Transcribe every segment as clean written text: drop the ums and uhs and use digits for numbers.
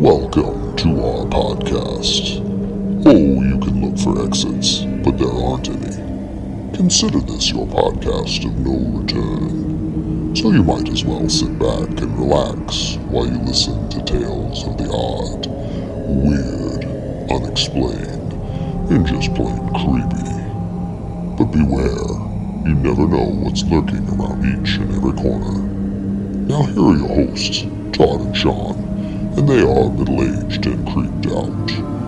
Welcome to our podcast. Oh, you can look for exits, but there aren't any. Consider this your podcast of no return. So you might as well sit back and relax while you listen to tales of the odd, weird, unexplained, and just plain creepy. But beware, you never know what's lurking around each and every corner. Now here are your hosts, Todd and Sean, and they are middle-aged and creeped out.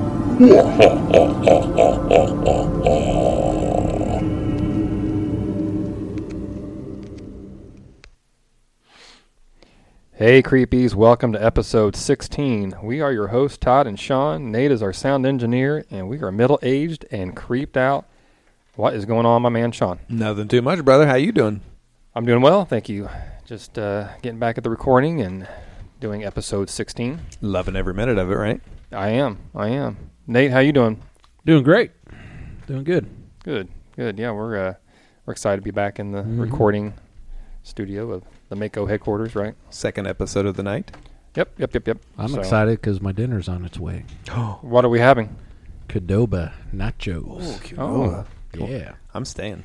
Hey creepies, welcome to episode 16. We are your hosts, Todd and Sean. Nate is our sound engineer, and we are middle-aged and creeped out. What is going on, my man Sean? Nothing too much, brother. How you doing? I'm doing well, thank you. Just getting back at the recording and doing episode 16. Loving every minute of it, right? I am. Nate, how you doing? Doing great. Doing good. Good. Yeah, we're excited to be back in the recording studio of the Mako headquarters, right? Second episode of the night. Yep. I'm excited because my dinner's on its way. What are we having? Qdoba nachos. Oh, cool. Yeah. I'm staying.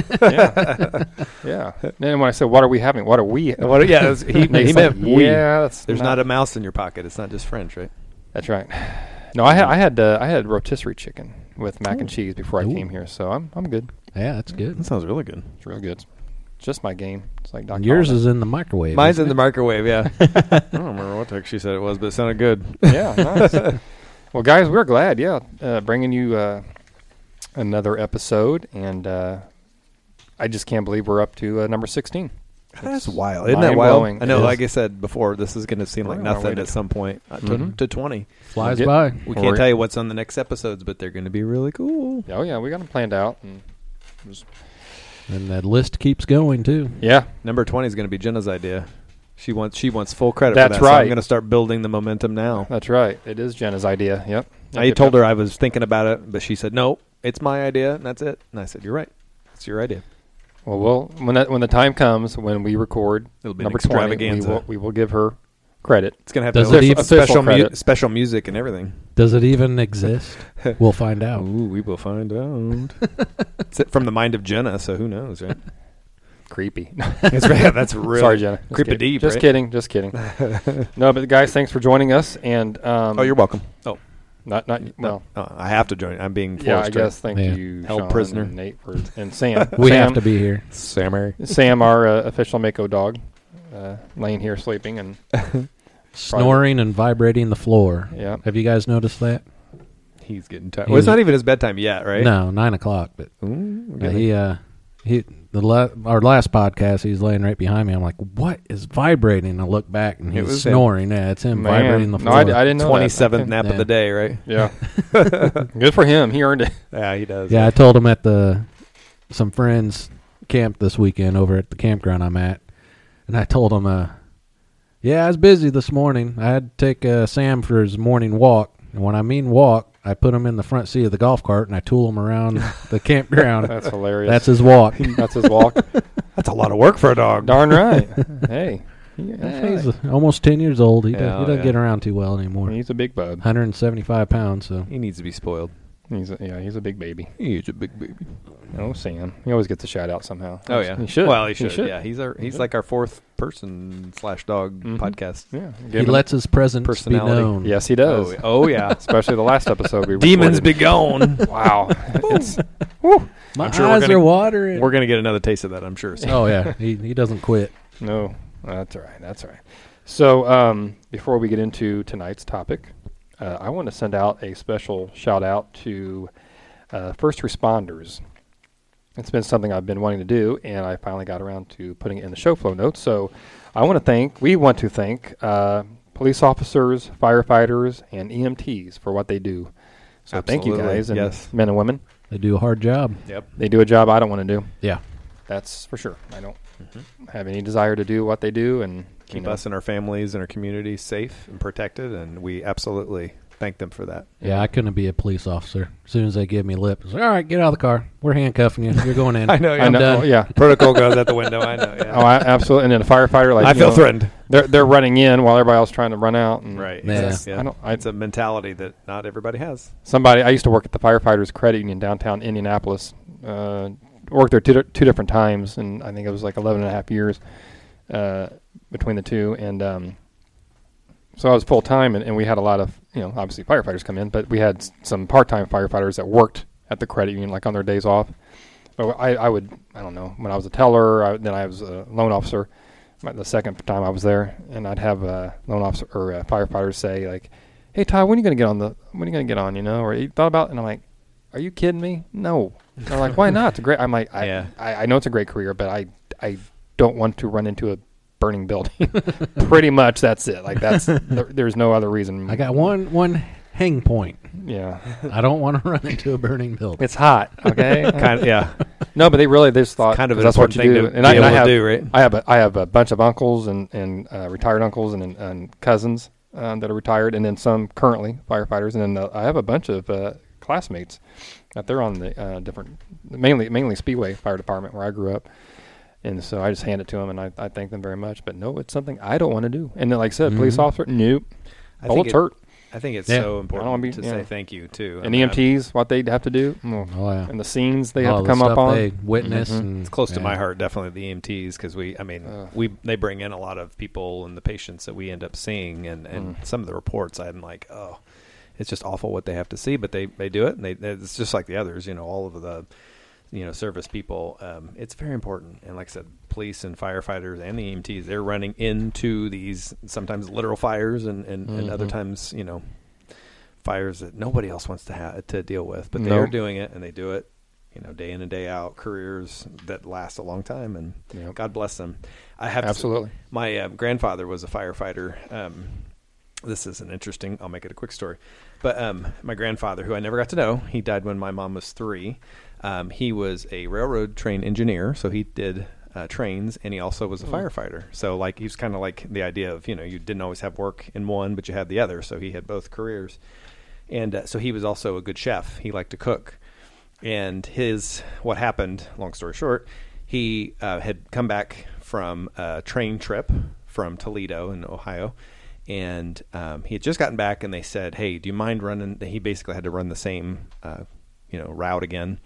Yeah. And when I said, what are we having? What are we? Yeah, he meant we. Yeah, There's not a mouse in your pocket. It's not just French, right? That's right. No, I had rotisserie chicken with mac and cheese before I came here, so I'm good. Yeah, that's good. That sounds really good. It's real good. It's just my game. It's like Dr. Yours Holland. is in the microwave. Mine's in the microwave, yeah. I don't remember what text she said it was, but it sounded good. Yeah, nice. Well, guys, we're glad, bringing you another episode, and I just can't believe we're up to number 16. That's wild. Isn't that mind-blowing. wild? I know, It like is. I said before, this is going to seem like We're on our way nothing to at some point to 20. Flies We'll by. We can't tell you what's on the next episodes, but they're going to be really cool. Oh, yeah, we got them planned out. And And that list keeps going, too. yeah, Number 20 is going to be Jenna's idea. She wants full credit That's for that. So right. I'm going to start building the momentum now. that's right. It is Jenna's idea. Yep. I told her I was thinking about it, but she said, no, it's my idea, and that's it. And I said, you're right. It's your idea. Well, when the time comes when we record It'll be an number 20, extravaganza. we will give her credit. It's going to have Does to it even- special, credit. special music and everything. Does it even exist? We'll find out. Ooh, we will find out. It's from the mind of Jenna, so who knows, right? Creepy. That's really Sorry, Jenna. Just creepy kidding. deep, Just right? kidding. Just kidding. No, but guys, thanks for joining us. And Oh, you're welcome. Oh, not well. I have to join. I'm being forced. Yeah, I right? guess. Thank Yeah. you, Held Sean prisoner. and Nate, and Sam. We Sam, have to be here. Sam, our official Mako dog, laying here sleeping, and Snoring and vibrating the floor. yeah, Have you guys noticed that? he's getting tired. Well, it's not even his bedtime yet, right? No, 9 o'clock. But Ooh, our last podcast, he's laying right behind me. I'm like, what is vibrating? I look back and It he's was him. snoring. Yeah, it's him Man. vibrating the No, floor. I didn't know that. 27th nap of Yeah. the day, right? Yeah, good for him. He earned it. Yeah, he does. Yeah, I told him at some friends camped this weekend over at the campground I'm at, and I told him, I was busy this morning. I had to take Sam for his morning walk, and when I mean walk, I put him in the front seat of the golf cart and I tool him around the campground. That's hilarious. That's his walk. That's his walk. That's a lot of work for a dog. Darn right. Hey, He's almost 10 years old. He doesn't get around too well anymore. he's a big bub. 175 pounds, so. He needs to be spoiled. He's a big baby. He's a big baby. Oh, Sam. He always gets a shout out somehow. Oh yeah, He should. Well, he should. Yeah, he's like our fourth person / dog Mhm. podcast. Yeah. He lets his presence be personality. known. Yes, he does. Oh yeah. Especially the last episode we Demons recorded. be gone. Wow. It's, whew. My I'm sure we're eyes gonna- are watering. We're gonna get another taste of that, I'm sure. Oh, yeah. He doesn't quit. No, that's all right. That's all right. So before we get into tonight's topic, I want to send out a special shout out to first responders. It's been something I've been wanting to do, and I finally got around to putting it in the show flow notes. So we want to thank police officers, firefighters, and EMTs for what they do. So thank you Absolutely. guys, and Yes. men and women. They do a hard job. Yep. They do a job I don't want to do. Yeah. That's for sure. I don't have any desire to do what they do, and Keep us and our families and our communities safe and protected, and we absolutely thank them for that. Yeah, I couldn't be a police officer. As soon as they give me lip, it's like, all right, get out of the car. We're handcuffing you. You're going in. I know. Yeah. I know. done. Oh, yeah. Protocol goes out the window. I know. Yeah. Oh, absolutely. And then a firefighter, like I feel threatened. They're running in while everybody else trying to run out. And Right. Yeah. It's- It's it's a mentality that not everybody has. I used to work at the firefighters credit union downtown Indianapolis. Worked there two different times, and I think it was like 11 and a half years between the two. And so I was full time, and we had a lot of, obviously firefighters come in, but we had some part-time firefighters that worked at the credit union, like on their days off. But I don't know, when I was a teller, then I was a loan officer. The second time I was there, and I'd have a loan officer or firefighters say like, "Hey Todd, when are you going to get on? Or you thought about?" And I'm like, "Are you kidding me? No." And they're like, "Why not? It's a great." I'm like, I know it's a great career, but I don't want to run into a burning building. Pretty much that's it. Like there's no other reason. I got one hang point. Yeah. I don't want to run into a burning building. It's hot. Okay. Kind of, yeah. No, but they just thought Kind of an that's what you important do. thing to be able to do, right? I have a bunch of uncles and retired uncles and cousins that are retired, and then some currently firefighters, and then I have a bunch of classmates that they're on the different, mainly Speedway Fire Department where I grew up. And so I just hand it to them, and I thank them very much. But no, it's something I don't want to do. And then, like I said, police officer, nope. Bullets hurt. I think it's Yeah. so important to yeah. say thank you too. And EMTs, what they have to do, Oh, yeah. and the scenes they All have to the come up stuff on. they witness. Mhm. And, It's close to yeah. my heart, definitely the EMTs, because they bring in a lot of people and the patients that we end up seeing, and some of the reports I'm like, oh, it's just awful what they have to see, but they do it, and it's just like the others, all of the service people. It's very important, and like I said, police and firefighters and the EMTs, they're running into these sometimes literal fires and other times fires that nobody else wants to deal with, but they're doing it, and they do it day in and day out, careers that last a long time, and God bless them. I have Absolutely. My grandfather was a firefighter. This is an interesting, I'll make it a quick story, but my grandfather, who I never got to know, he died when my mom was 3. He was a railroad train engineer, so he did trains, and he also was a firefighter. So he was kind of like the idea of, you didn't always have work in one, but you had the other. So he had both careers. And so he was also a good chef. He liked to cook. And what happened, long story short, he had come back from a train trip from Toledo in Ohio. And he had just gotten back, and they said, hey, do you mind running? He basically had to run the same route again.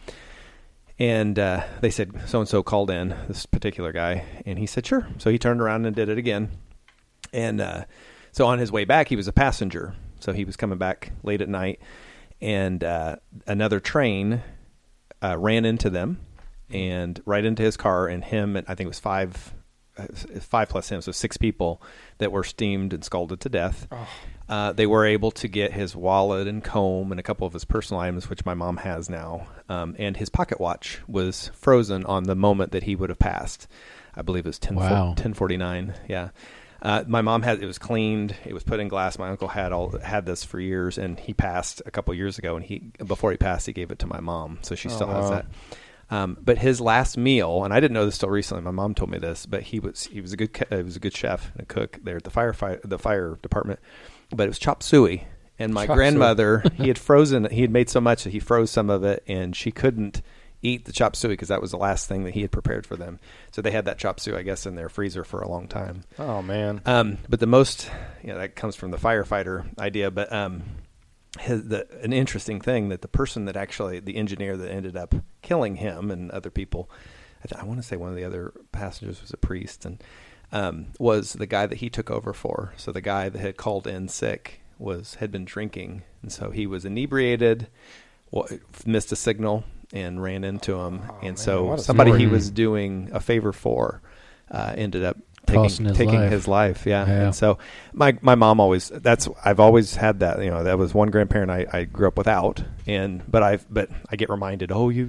And they said, so-and-so called in, this particular guy, and he said, sure. So he turned around and did it again. And so on his way back, he was a passenger. So he was coming back late at night, and another train ran into them and right into his car, and him, and I think it was five plus him, so 6 people that were steamed and scalded to death. They were able to get his wallet and comb and a couple of his personal items, which my mom has now, and his pocket watch was frozen on the moment that he would have passed. I believe it was 10:49. Yeah. My mom it was cleaned. It was put in glass. My uncle had this for years, and he passed a couple years ago. And before he passed, he gave it to my mom, so she still has that. But his last meal, and I didn't know this till recently. My mom told me this, but he was a good chef and a cook there at the fire department. But it was chop suey, and my grandmother he had made so much that he froze some of it, and she couldn't eat the chop suey because that was the last thing that he had prepared for them. So they had that chop suey, I guess, in their freezer for a long time. Oh man! But the most, that comes from the firefighter idea. But an interesting thing that the person that actually, the engineer that ended up killing him and other people, I want to say one of the other passengers was a priest, and was the guy that he took over for. So the guy that had called in sick had been drinking, and so he was inebriated, missed a signal, and ran into him. So somebody he was doing a favor for ended up taking his life. Yeah. And so my mom I've always had that, that was one grandparent I grew up without. But I get reminded,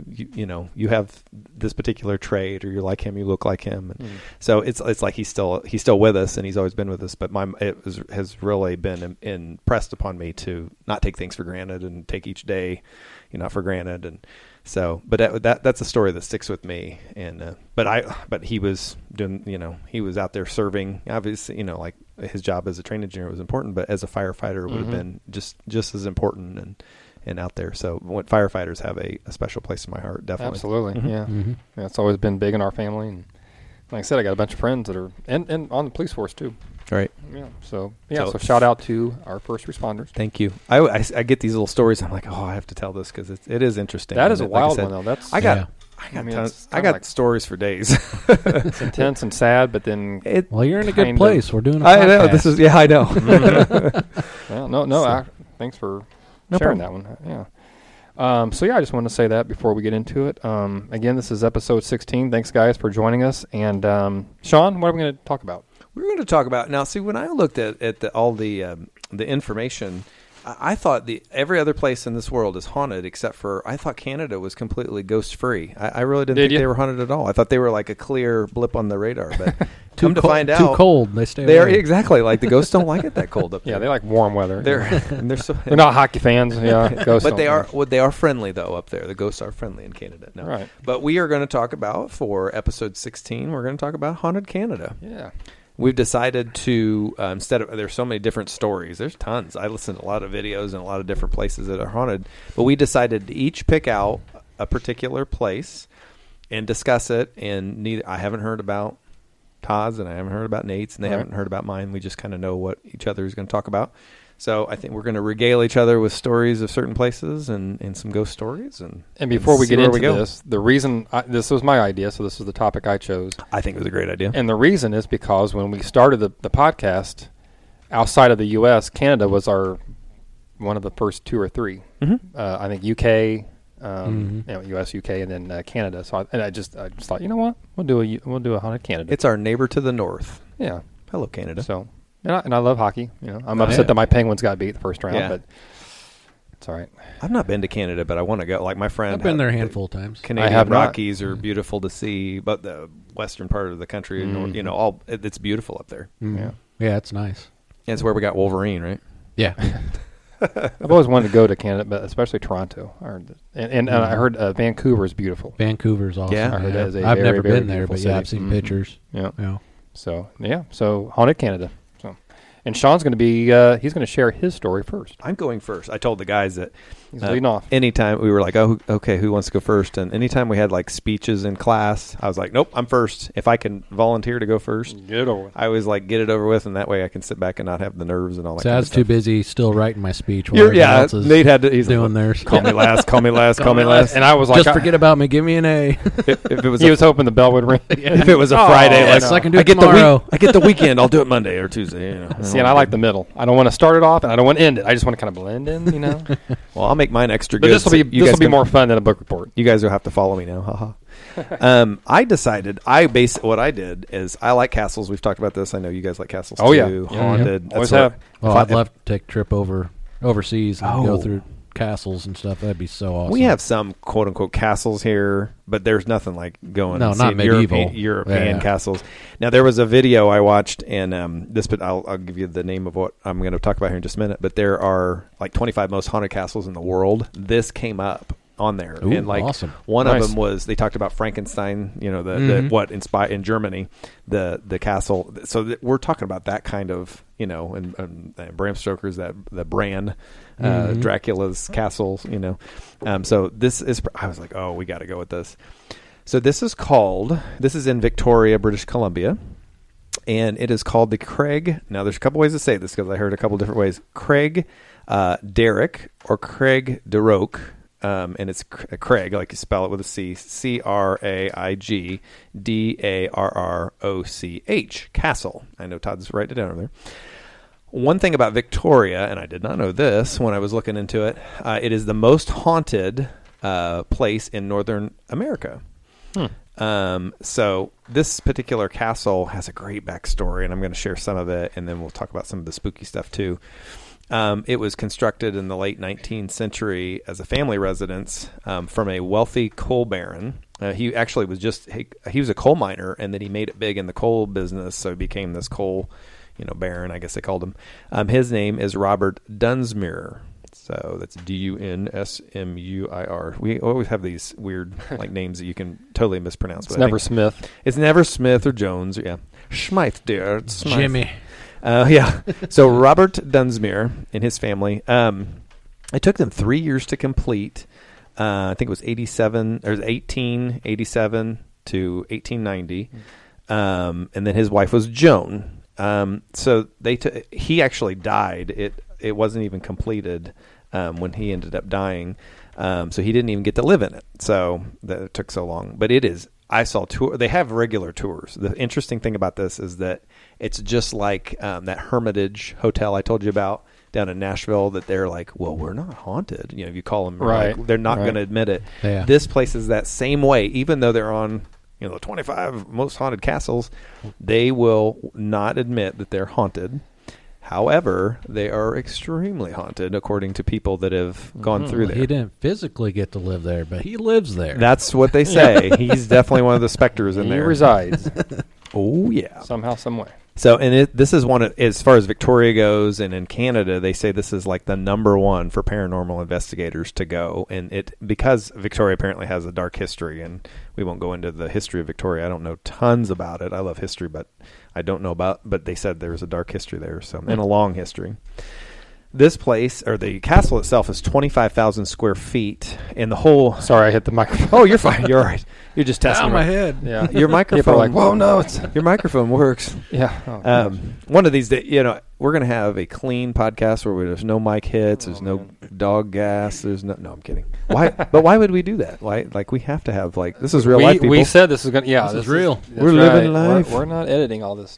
you have this particular trait, or you're like him, you look like him. And so it's like he's still with us, and he's always been with us. But has really been impressed upon me to not take things for granted and take each day, not for granted. And so, but that's a story that sticks with me. And but he was doing, he was out there serving, obviously, like his job as a train engineer was important, but as a firefighter would have been just as important and out there. So what firefighters have a special place in my heart, definitely. Absolutely, yeah. Yeah. It's always been big in our family, and like I said, I got a bunch of friends that are and on the police force too. Right. Yeah. So shout out to our first responders. Thank you. I get these little stories. I'm like, I have to tell this because it is interesting. That is a like I wild said, one though. That's I got it's I got like stories for days. it's intense and sad, but then Well, you're in a good kind place. We're doing a I know podcast. this is I know. well, thanks for sharing that one. Yeah. I just want to say that before we get into it. Again, this is episode 16. Thanks, guys, for joining us. And Sean, what are we going to talk about? We're going to talk about now. See, when I looked at all the information, I thought every other place in this world is haunted except for I thought Canada was completely ghost free. I really didn't think they were haunted at all. I thought they were like a clear blip on the radar. But come to find out, too cold. They stay. They're away. exactly like the ghosts don't like it that cold up there. Yeah, they like warm weather. They're not hockey fans. Yeah, ghosts but don't they are friendly though up there. The ghosts are friendly in Canada. No. Right. But we are going to talk about for episode 16. We're going to talk about haunted Canada. Yeah. We've decided to instead of there's so many different stories. There's tons. I listen to a lot of videos and a lot of different places that are haunted. But we decided to each pick out a particular place and discuss it. And I haven't heard about Todd's and I haven't heard about Nate's and they haven't heard about mine. We just kind of know what each other is going to talk about. So I think we're going to regale each other with stories of certain places and some ghost stories. And before we get into this, the reason this was my idea, so this is the topic I chose. I think it was a great idea. And the reason is because when we started the podcast, outside of the U.S., Canada was one of the first 2 or 3. I think UK, U.S., UK, and then Canada. So I just thought, you know what, we'll do a haunted Canada. It's our neighbor to the north. Yeah. Hello, Canada. So. And I love hockey. I'm upset that my Penguins got beat the first round, but it's all right. I've not been to Canada, but I want to go. Like my friend, I've been there a handful of times. Canadian Rockies are beautiful to see, but the western part of the country, it's beautiful up there. Yeah, it's nice. And it's where we got Wolverine, right? Yeah. I've always wanted to go to Canada, but especially Toronto. And I heard Vancouver is beautiful. Vancouver's awesome. Yeah, I heard that is I've very, never very been there, but city. I've seen pictures. Yeah. So haunted Canada. And Sean's going to be, he's going to share his story first. I'm going first. I told the guys that he's leading off. Anytime we were like, oh, okay, who wants to go first? And anytime we had like speeches in class, I was like, nope, I'm first. If I can volunteer to go first, get it over with. I always like get it over with, and that way I can sit back and not have the nerves and all that kind I of was stuff. too busy still writing my speech. While else is Nate had to, he's doing theirs. Call me last, call me last, call me last. And I was like, just forget about me. Give me an A. If it was he was hoping the bell would ring. If it was a Friday, yes, I can do it get tomorrow. I get the weekend. I'll do it Monday or Tuesday. See, and I like the middle. I don't want to start it off, and I don't want to end it. I just want to kind of blend in, Well, I'll make mine extra But good. this will be more fun than a book report. You guys will have to follow me now. Haha. I decided. What I did is I like castles. We've talked about this. I know you guys like castles too. Yeah. Haunted. Always have. Well, I'd love to take a trip overseas and go through castles and stuff. That'd be so awesome. We have some quote unquote castles here, but there's nothing like going and not seeing medieval European castles. Now there was a video I watched, and but I'll give you the name of what I'm going to talk about here in just a minute. But there are like 25 most haunted castles in the world. This came up on there. Ooh, and like awesome. One of them was, they talked about Frankenstein, the what inspired in Germany, the castle. So we're talking about that kind of, and Bram Stoker's the brand, Dracula's castle, so this is, I was like, oh, we got to go with this. So this is in Victoria, British Columbia, and it is called the Craig. Now there's a couple ways to say this because I heard a couple different ways. Craig Darroch or Craig Darroch. And it's Craig, like you spell it with a C, CraigDarroch, Castle. I know Todd's writing it down over there. One thing about Victoria, and I did not know this when I was looking into it, it is the most haunted place in Northern America. So this particular castle has a great backstory, and I'm going to share some of it, and then we'll talk about some of the spooky stuff too. It was constructed in the late 19th century as a family residence from a wealthy coal baron. He actually was he was a coal miner, and then he made it big in the coal business, so he became this coal, baron, I guess they called him. His name is Robert Dunsmuir. So that's Dunsmuir. We always have these weird names that you can totally mispronounce. It's never Smith. It's never Smith or Jones. Yeah, Smythe, dear. Jimmy. Yeah. So Robert Dunsmuir and his family, it took them 3 years to complete. I think it was 1887 to 1890. And then his wife was Joan. So he actually died. It wasn't even completed when he ended up dying. So he didn't even get to live in it. So it took so long. But it is. I saw they have regular tours. The interesting thing about this is that it's just like that Hermitage Hotel I told you about down in Nashville, that they're like, well, we're not haunted. You know, if you call them, right, like, they're not going to admit it. Yeah. This place is that same way, even though they're on, you know, the 25 most haunted castles, they will not admit that they're haunted. However, they are extremely haunted, according to people that have gone through there. He didn't physically get to live there, but he lives there. That's what they say. He's definitely one of the specters in He there. resides Oh, yeah. somehow, some way. So, and this is one of, as far as Victoria goes, and in Canada, they say this is like the number one for paranormal investigators to go. And because Victoria apparently has a dark history, and we won't go into the history of Victoria. I don't know tons about it. I love history, but I don't know but they said there's a dark history there, and a long history. This place, or the castle itself, is 25,000 square feet, and the whole... Sorry, I hit the microphone. Oh, you're fine. You're all right. You're just testing my head. Yeah. Your microphone... People are like, whoa, no, it's... Your microphone works. Yeah. Oh, gosh. One of these days, you know, we're going to have a clean podcast where there's no mic hits, there's no dog gas, there's no... No, I'm kidding. Why? But why would we do that? Why? Like, we have to have, like... This is real life, people. We said this is going to... Yeah, This is real. that's We're living life. We're not editing all this.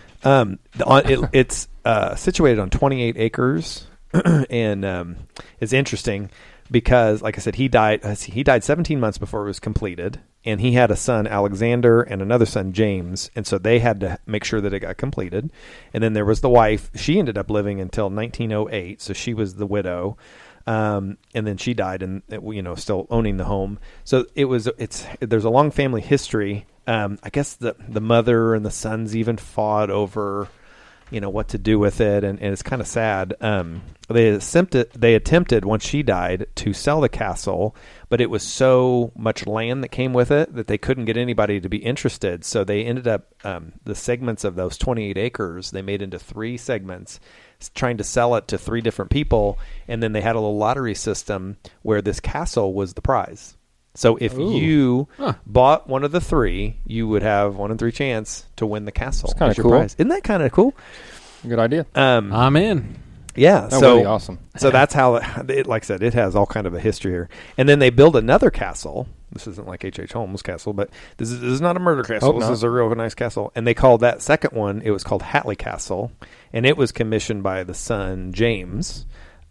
It's situated on 28 acres, and it's interesting because, like I said, he died 17 months before it was completed, and he had a son, Alexander, and another son, James, and so they had to make sure that it got completed. And then there was the wife. She ended up living until 1908, so she was the widow. And then she died, and you know, still owning the home. So there's a long family history. I guess the mother and the sons even fought over, you know, what to do with it, and it's kind of sad. They attempted once she died to sell the castle, but it was so much land that came with it that they couldn't get anybody to be interested. So they ended up the segments of those 28 acres they made into 3 segments, trying to sell it to 3 different people, and then they had a little lottery system where this castle was the prize. So if you bought one of the 3, you would have 1 in 3 chance to win the castle. That's kind of your cool. prize. Isn't that kind of cool? Good idea. I'm in. Yeah, That would be awesome. So that's how it, like I said, it has all kind of a history here. And then they build another castle. This isn't like H.H. Holmes' castle, but this is not a murder castle. Oh, this no. is a real nice castle. And they called that second one, it was called Hatley Castle, and it was commissioned by the son James.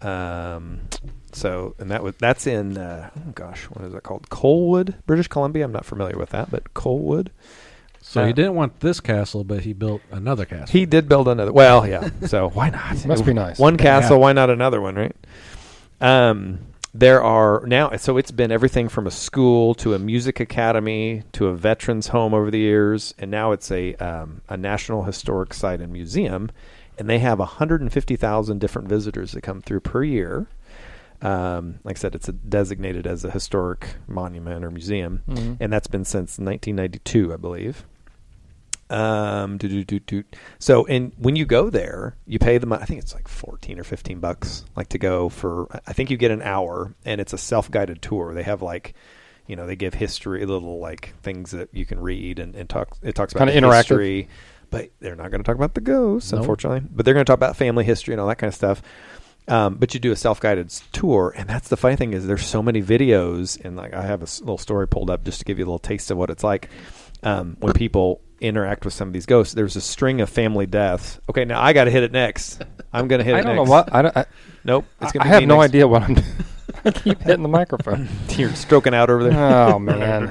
So, and that's in what is that called? Colwood, British Columbia. I'm not familiar with that, but Colwood. So he didn't want this castle, but he built another castle. He did build another. Well, yeah. So why not? Must be nice. One castle, Yeah. why not another one, right? There are now, so it's been everything from a school to a music academy to a veterans home over the years, and now it's a National Historic Site and Museum, and they have 150,000 different visitors that come through per year. Like I said, it's designated as a historic monument or museum, and that's been since 1992, I believe. So, and when you go there, you pay them, I think it's like $14 or $15, like to go for, I think you get an hour, and it's a self-guided tour. They have like, you know, they give history, little like things that you can read and talk. It talks about Kinda the interactive. history, but they're not going to talk about the ghosts, Nope. unfortunately. But they're going to talk about family history and all that kind of stuff. But you do a self-guided tour, and that's the funny thing is there's so many videos, and like I have a little story pulled up just to give you a little taste of what it's like when people interact with some of these ghosts. There's a string of family deaths. Okay, now I got to hit it next. I'm going to hit it I don't next. know what. Nope. It's I gonna be have me no next. idea what I'm doing. I keep hitting the microphone. You're stroking out over there. Oh, man.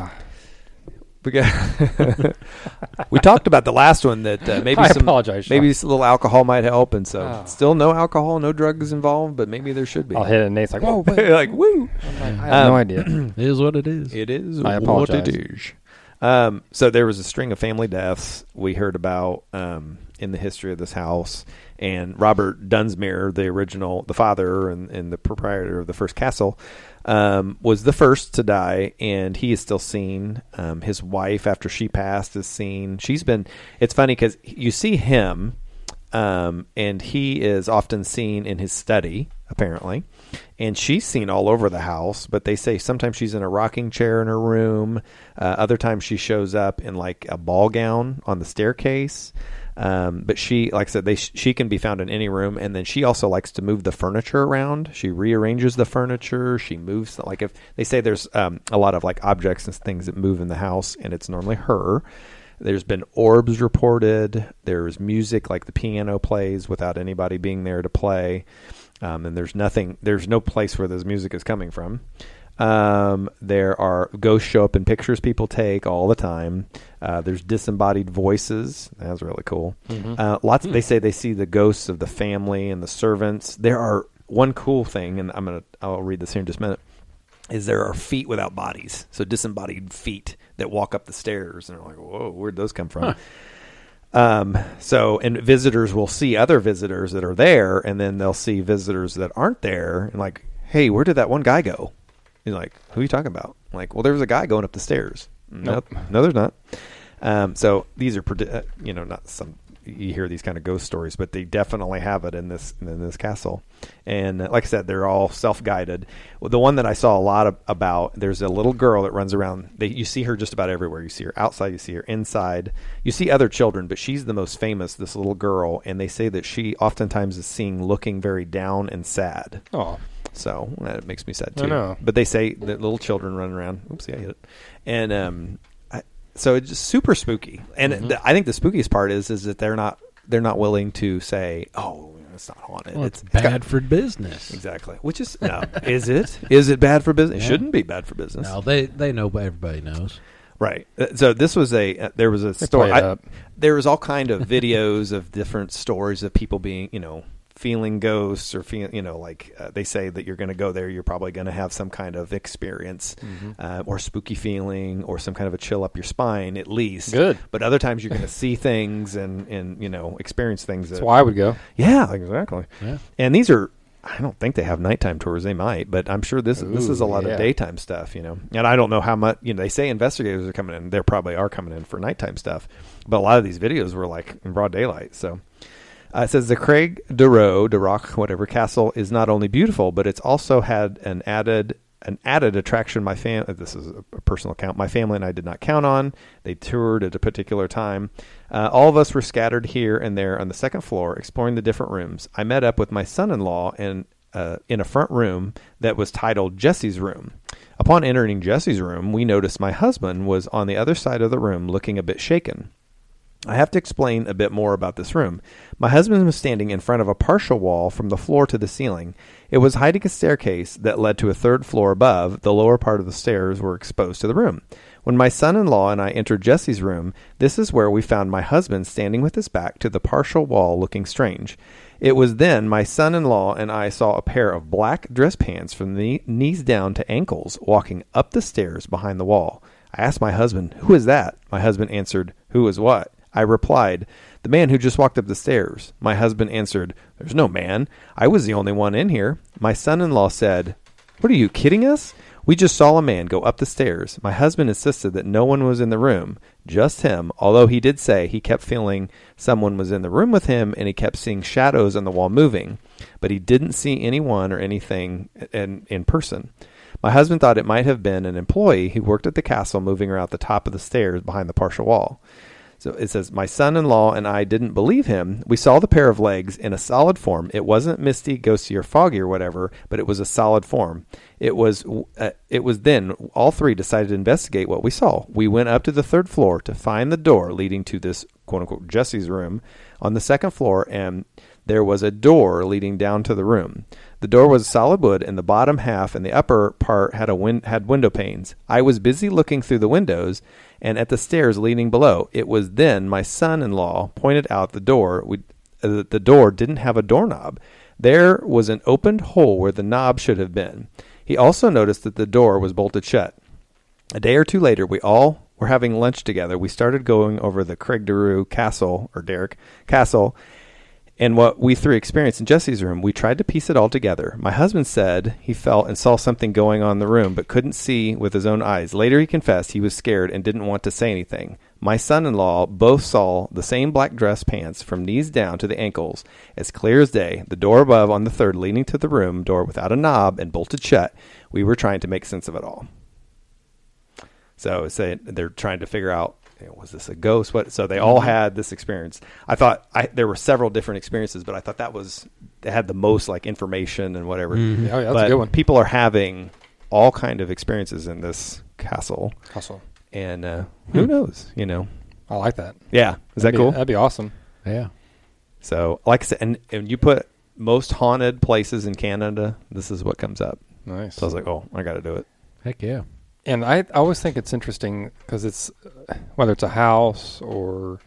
We talked about the last one that maybe I apologize, Sean. maybe a little alcohol might help, and so Oh. still no alcohol, no drugs involved, but maybe there should be. I'll hit it, and Nate's like, whoa, wait. Like woo. I have no idea. It is what it is. It is I what apologize. it is. So there was a string of family deaths we heard about in the history of this house, and Robert Dunsmuir, the father and the proprietor of the first castle, was the first to die, and he is still seen. His wife, after she passed, is seen. It's funny because you see him and he is often seen in his study, apparently. And she's seen all over the house, but they say sometimes she's in a rocking chair in her room. Other times she shows up in like a ball gown on the staircase. But she, like I said, she can be found in any room. And then she also likes to move the furniture around. She rearranges the furniture. She moves, like if they say there's a lot of like objects and things that move in the house, and it's normally her. There's been orbs reported. There's music, like the piano plays without anybody being there to play. And there's no place where this music is coming from. There are ghosts show up in pictures people take all the time. There's disembodied voices. That's really cool. Mm-hmm. They say they see the ghosts of the family and the servants. There are one cool thing, and I'll read this here in just a minute, is there are feet without bodies. So disembodied feet that walk up the stairs, and they're like, whoa, where'd those come from? And visitors will see other visitors that are there, and then they'll see visitors that aren't there, and like, hey, where did that one guy go? You're like, who are you talking about? I'm like, well, there was a guy going up the stairs. Nope. No, there's not. So these are, not some, you hear these kind of ghost stories, but they definitely have it in this castle. And like I said, they're all self-guided. Well, the one that I saw a lot about, there's a little girl that runs around. You see her just about everywhere. You see her outside, you see her inside. You see other children, but she's the most famous, this little girl. And they say that she oftentimes is seen looking very down and sad. Oh. So that makes me sad too. I know. But they say that little children run around. Oopsie, I hit it. And so it's just super spooky. And I think the spookiest part is that they're not willing to say, oh, it's not haunted. Well, it's bad for business. Exactly. Which is no. Is it? Is it bad for business? It shouldn't be bad for business. No, they know. Everybody knows. Right. So this was there was a story. There was all kind of videos of different stories of people being, feeling ghosts or they say that you're going to go there, you're probably going to have some kind of experience or spooky feeling or some kind of a chill up your spine at least. Good. But other times you're going to see things and experience things. That's why I would go. Yeah, exactly. Yeah. And these are, I don't think they have nighttime tours. They might, but I'm sure this is a lot of daytime stuff, And I don't know how much, they say investigators are coming in. They probably are coming in for nighttime stuff. But a lot of these videos were like in broad daylight, so... it says the Craig Darroch, whatever castle is not only beautiful, but it's also had an added attraction. This is a personal account. My family and I did not count on. They toured at a particular time. All of us were scattered here and there on the second floor, exploring the different rooms. I met up with my son-in-law in a front room that was titled Jesse's Room. Upon entering Jesse's room, we noticed my husband was on the other side of the room, looking a bit shaken. I have to explain a bit more about this room. My husband was standing in front of a partial wall from the floor to the ceiling. It was hiding a staircase that led to a third floor above. The lower part of the stairs were exposed to the room. When my son-in-law and I entered Jesse's room, this is where we found my husband standing with his back to the partial wall, looking strange. It was then my son-in-law and I saw a pair of black dress pants from the knees down to ankles walking up the stairs behind the wall. I asked my husband, "Who is that?" My husband answered, "Who is what?" I replied, "The man who just walked up the stairs." My husband answered, "There's no man. I was the only one in here." My son-in-law said, "What, are you kidding us? We just saw a man go up the stairs." My husband insisted that no one was in the room, just him, although he did say he kept feeling someone was in the room with him and he kept seeing shadows on the wall moving, but he didn't see anyone or anything in person. My husband thought it might have been an employee who worked at the castle moving around the top of the stairs behind the partial wall. So it says, my son-in-law and I didn't believe him. We saw the pair of legs in a solid form. It wasn't misty, ghosty, or foggy or whatever, but it was a solid form. It was then all three decided to investigate what we saw. We went up to the third floor to find the door leading to this quote-unquote Jesse's room on the second floor, and there was a door leading down to the room. The door was solid wood, and the bottom half and the upper part had window panes. I was busy looking through the windows and at the stairs leading below. It was then my son-in-law pointed out the door. The door didn't have a doorknob. There was an opened hole where the knob should have been. He also noticed that the door was bolted shut. A day or two later, we all were having lunch together. We started going over the Craig Darroch Castle, and what we three experienced in Jesse's room. We tried to piece it all together. My husband said he felt and saw something going on in the room, but couldn't see with his own eyes. Later he confessed he was scared and didn't want to say anything. My son-in-law both saw the same black dress pants from knees down to the ankles, as clear as day. The door above on the third leading to the room door without a knob and bolted shut. We were trying to make sense of it all. So they're trying to figure out, was this a ghost? What? So they all had this experience. I thought there were several different experiences, but I thought they had the most like information and whatever. Mm-hmm. Oh, yeah, that's but a good one. People are having all kind of experiences in this castle. And who knows, I like that. Yeah. Is that cool? That'd be awesome. Yeah. So, like I said, and you put most haunted places in Canada, this is what comes up. Nice. So I was like, oh, I got to do it. Heck yeah. And I always think it's interesting because it's, whether it's a house or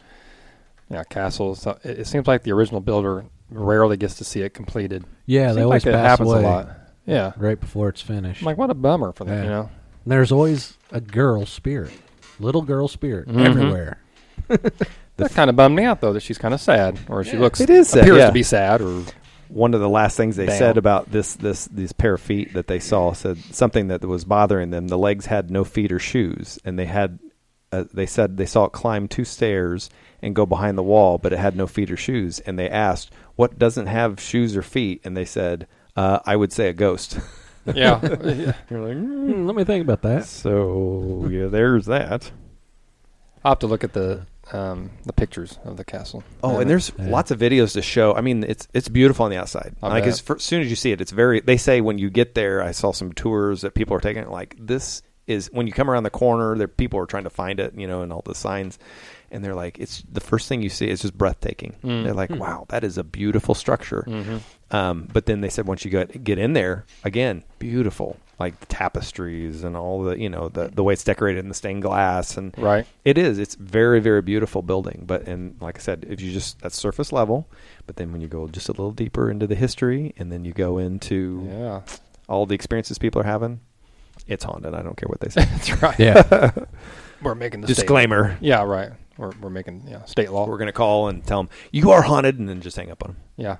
castles, it seems like the original builder rarely gets to see it completed. Yeah, Seems they always like it pass happens away a lot. Yeah. right before it's finished. I'm like, what a bummer for them, Yeah. And there's always a girl spirit, little girl spirit Mhm. everywhere. That kind of bummed me out, though, that she's kind of sad, or she looks, It is sad, appears yeah. to be sad, or One of the last things they Down. said about these pair of feet that they saw said something that was bothering them. The legs had no feet or shoes, and they said they saw it climb 2 stairs and go behind the wall, but it had no feet or shoes. And they asked, what doesn't have shoes or feet? And they said, I would say a ghost. yeah. You're like, Let me think about that. so yeah, there's that. I'll have to look at the pictures of the castle. Oh, and there's lots of videos to show. I mean, it's beautiful on the outside. I Like bet. as soon as you see it, it's very. They say when you get there, I saw some tours that people are taking. Like this is when you come around the corner, there people are trying to find it, and all the signs, and they're like, it's the first thing you see. It's just breathtaking. They're like, wow, that is a beautiful structure. But then they said once you get in there, again, beautiful, like the tapestries and all the the way it's decorated in the stained glass and Right. It's very, very beautiful building. And like I said, if you that's surface level, but then when you go just a little deeper into the history and then you go into all the experiences people are having, it's haunted. I don't care what they say. That's right. Yeah. We're making the Disclaimer. Statement. Yeah, right. We're making state law. We're going to call and tell them, you are haunted, and then just hang up on them. Yeah.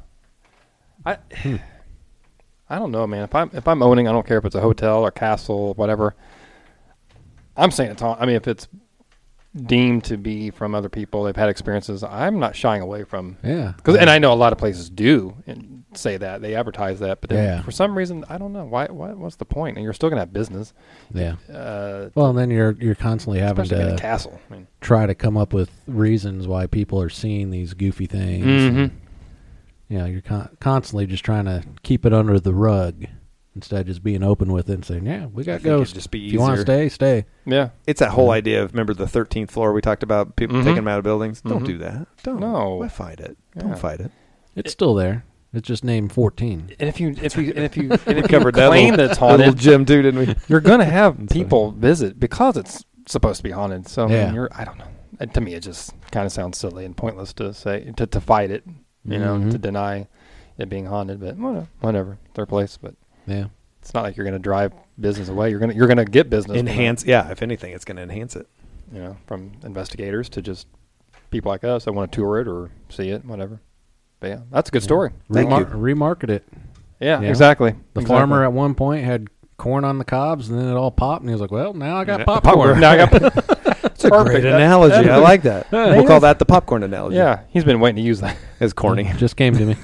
I don't know, man. If I'm owning, I don't care if it's a hotel or castle, whatever. I'm saying it's haunted. I mean, if it's deemed to be from other people, they've had experiences, I'm not shying away from. Yeah. And I know a lot of places do and say that, they advertise that, but then Yeah. for some reason, I don't know what's the point? And you're still gonna have business. Yeah. Well, and then you're constantly having Especially in a to castle. I mean, try to come up with reasons why people are seeing these goofy things. Mhm. And, you're constantly just trying to keep it under the rug instead of just being open with it and saying, yeah, we got it'd ghosts. just be If you want to easier. stay. yeah. It's that whole idea of, remember the 13th floor we talked about, people Mhm. taking them out of buildings? Don't Mhm. do that. Don't. No. Why fight it? Yeah. Don't fight it. It's still there. It's just named 14. And if you Covered that claim little- that it's Little haunted, gym too, didn't we? you're gonna have people visit because it's supposed to be haunted. So I mean, Yeah. I don't know. To me, it just kind of sounds silly and pointless to say to fight it. Mhm. To deny it being haunted. But whatever, their place. But Yeah. it's not like you're gonna drive business away. You're gonna get business. from Enhance. Yeah, if anything, it's going to enhance it. that, from investigators to just people like us that want to tour it or see it, whatever. But yeah, that's a good story. Thank you. Remarket it. Yeah, Yeah. exactly. The Exactly. farmer at one point had corn on the cobs, and then it all popped, and he was like, well, now I got Yeah. popcorn. Now I got. It's a Perfect. great That- analogy. I like that. We'll is. call that the popcorn analogy. Yeah, he's been waiting to use that. It's corny. Just came to me.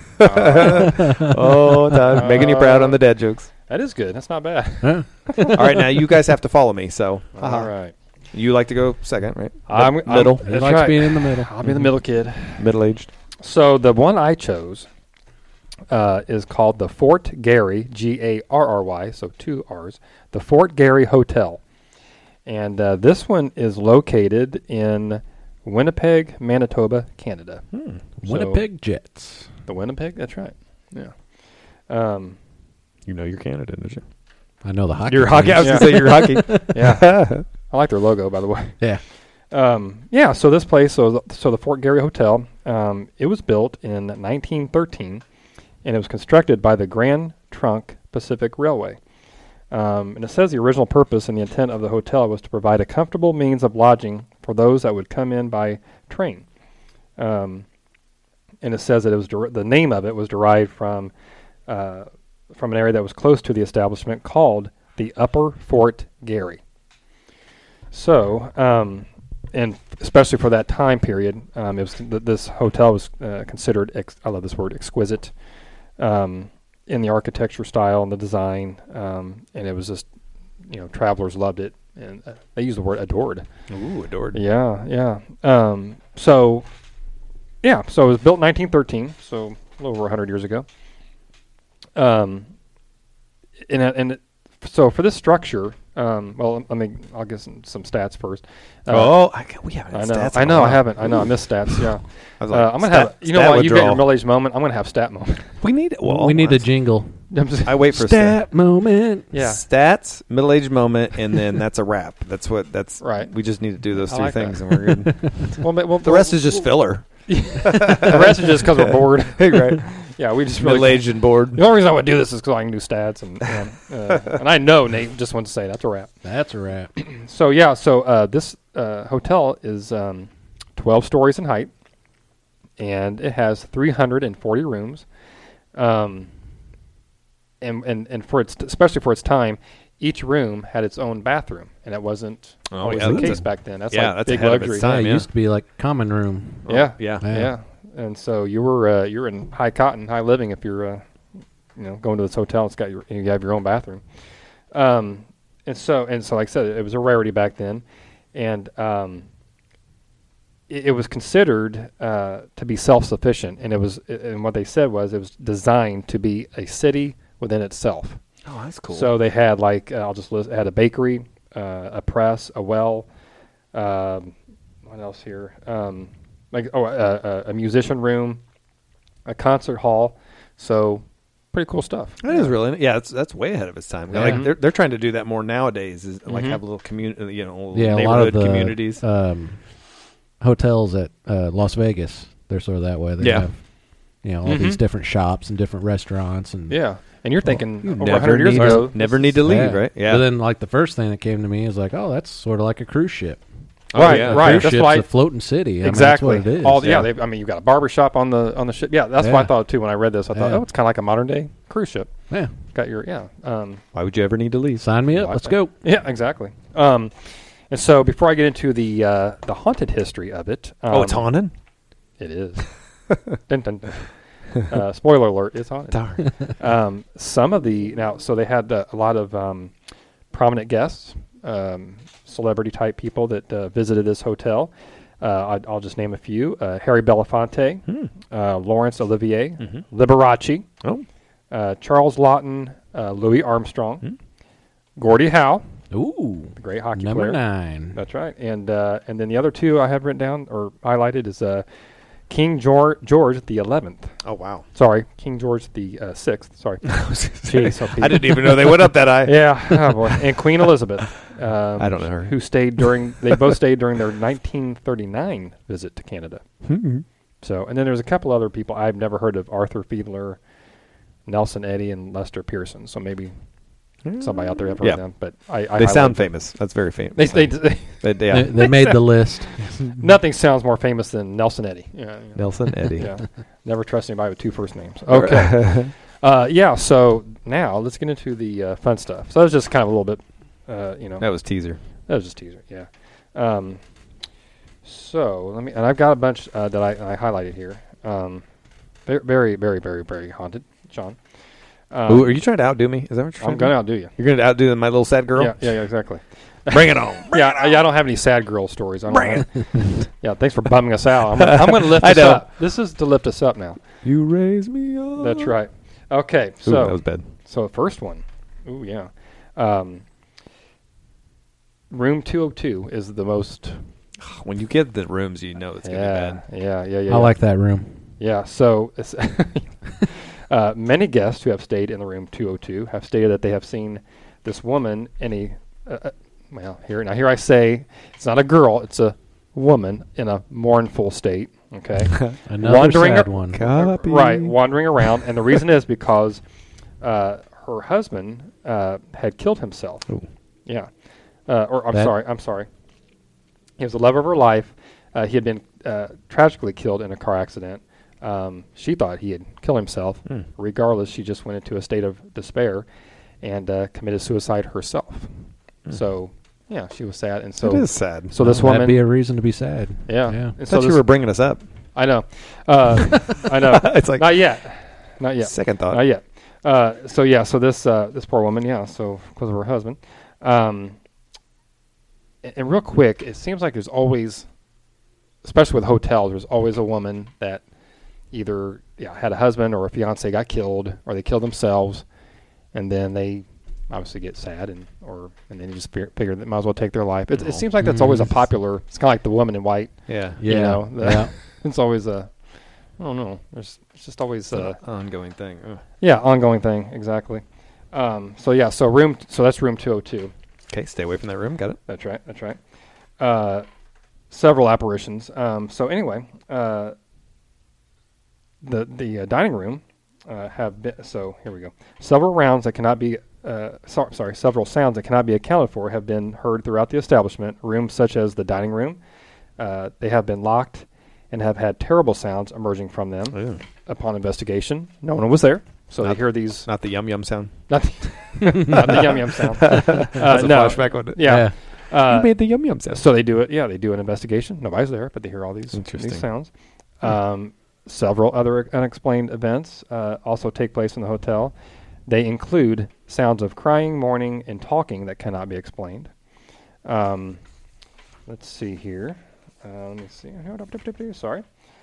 Oh, Todd, making you proud on the dad jokes. That is good. That's not bad. Huh? All right, now you guys have to follow me. So, All right. you like to go second, right? Middle. He That's likes right. being in the middle. I'll be the middle kid. Middle-aged. So the one I chose is called the Fort Garry, Garry, so 2 R's, the Fort Garry Hotel. And this one is located in Winnipeg, Manitoba, Canada. So- Winnipeg Jets. The Winnipeg? That's right. Yeah. You know you're Canada, don't you? I know the hockey. You're hockey. I was teams. going to say you're hockey. Yeah. I like their logo, by the way. Yeah. Yeah, so this place, so the Fort Garry Hotel, it was built in 1913, and it was constructed by the Grand Trunk Pacific Railway. And it says the original purpose and the intent of the hotel was to provide a comfortable means of lodging for those that would come in by train. And it says that it was the name of it was derived from an area that was close to the establishment called the Upper Fort Garry. So, and especially for that time period, it was this hotel was considered I love this word, exquisite, in the architecture style and the design, and it was just, travelers loved it, and they use the word adored. Ooh, adored. Yeah. So it was built in 1913, so a little over 100 years ago. So for this structure, I'll get some stats first. We haven't. I had know. stats I in a know. I while. haven't. I know. I missed stats. Yeah. I was like, I'm gonna have. You know stat what? You get your withdrawal. middle-aged moment. I'm gonna have stat moment. We need. Well, we need a jingle. I wait for Stat moment. Yeah. stats, middle-aged moment, and then that's a wrap. That's Right. We just need to do those I three like things, that. and we're good. Well, The rest is just filler. the rest is just because we're bored. Right. Yeah, we just really. Middle-aged and bored. The only reason I would do this is because I can do stats, and I know Nate just wants to say that's a wrap. That's a wrap. So this hotel is 12 stories in height, and it has 340 rooms. And for especially for its time, each room had its own bathroom, and it wasn't always the case back then. That's like that's big ahead of its luxury. time. It yeah. used to be like common room. Yeah. Yeah. And so you're in high cotton, high living if you're going to this hotel. It's got you have your own bathroom. And so like I said, it was a rarity back then, and it was considered to be self-sufficient, and and what they said was it was designed to be a city within itself. Oh, that's cool. So they had I'll just list, it had a bakery, a press, a well, what else here? A musician room, a concert hall. So pretty cool stuff. That is really, that's way ahead of its time. Yeah. Like they're trying to do that more nowadays. Is like Mhm. have little community, Yeah, a neighborhood lot of the communities. hotels at Las Vegas, they're sort of that way. They Yeah. have, all Mhm. these different shops and different restaurants. And Yeah. And you're thinking You over 100 years need, ago. never need to leave, right? Yeah. But then, like, the first thing that came to me is like, oh, that's sort of like a cruise ship. Oh, Right, yeah. right. Cruise That's ship's why a floating city. Exactly. I mean, that's what it is. You've got a barber shop on the ship. Yeah, that's what I Yeah. thought too when I read this. I thought, Yeah. it's kind of like a modern day cruise ship. Yeah. Got your Why would you ever need to leave? Sign me up. Wi-Fi. Let's go. Yeah, exactly. And so before I get into the haunted history of it, It's haunted. It is. Dun, dun, dun. Spoiler alert: it's haunted. Darn. Some of so they had a lot of prominent guests, celebrity type people that visited this hotel. I'll just name a few: Harry Belafonte, Laurence Olivier, Liberace, Charles Lawton, Louis Armstrong, Gordie Howe, Ooh. the great hockey Number player. 9. That's right. And then the other two I have written down or highlighted is King George the 11th. Oh wow. Sorry, King George the 6th. Sorry. Jeez, I didn't even know they went up that high. Yeah, oh boy. And Queen Elizabeth. I don't know her. Who they both stayed during their 1939 visit to Canada. So, and then there's a couple other people I've never heard of: Arthur Fiedler, Nelson Eddy, and Lester Pearson. So maybe somebody out there have heard of them. But I They sound highlighted- famous. That's very famous. They They made the list. nothing sounds more famous than Nelson Eddy. Yeah, Nelson Eddy. Yeah. Never trust anybody with two first names. Okay. So now let's get into the fun stuff. So that was just kind of a little bit, That was teaser. that was just teaser. Yeah. So and I've got a bunch that I highlighted here. Very, very, very, very haunted, John. Ooh, are you trying to outdo me? Is that what you're trying I'm to going do? to outdo you. You're going to outdo my little sad girl? Yeah, exactly. Bring it on. I don't have any sad girl stories. I don't have, yeah, thanks for bumming us out. I'm going to lift I us know. up. This is to lift us up now. You raise me up. That's right. Okay, Ooh, so that was bad. So the first one, ooh yeah, room 202 is the most. When you get the rooms, you know it's going to be bad. Yeah. I like that room. Yeah, so it's many guests who have stayed in the room 202 have stated that they have seen this woman in a. Here I say it's not a girl; it's a woman in a mournful state. Okay, Another Wandering sad up- one. Copy. right, wandering around, and the reason is because her husband had killed himself. Ooh. Yeah, I'm sorry. He was the love of her life. He had been tragically killed in a car accident. She thought he had killed himself. Regardless, she just went into a state of despair and committed suicide herself. So Yeah, she was sad, and so it is sad. So this Well, woman, that'd be a reason to be sad. yeah. Yeah. And I so thought you this- were bringing us up. I know, I know. It's like Not yet. second thought. Not yet. So this poor woman, so because of her husband, and real quick, it seems like there's always, especially with hotels, there's always a woman that either had a husband or a fiance got killed, or they killed themselves, and then they obviously get sad and then you just figure that might as well take their life. It seems like that's always a popular. It's kind of like the woman in white. Yeah. You know, Yeah. it's always a. I don't know. It's just always It's an ongoing thing. Ugh. ongoing thing, exactly. So that's room 202. Okay, stay away from that room. Got it. That's right. Several apparitions. So anyway, the dining room have been. So here we go. Several sounds that cannot be accounted for have been heard throughout the establishment. Rooms such as the dining room, they have been locked and have had terrible sounds emerging from them. Ew. Upon investigation, no one was there, so Not- they hear these. Not the yum yum sound. Not the, not the yum yum sound. That's a No. flashback. Wasn't it? Yeah. You made the yum yum sound. So they do it. Yeah, they do an investigation. Nobody's there, but they hear all these Interesting. sounds. Several other unexplained events also take place in the hotel. They include sounds of crying, mourning, and talking that cannot be explained. Let's see here. Let me see. Sorry.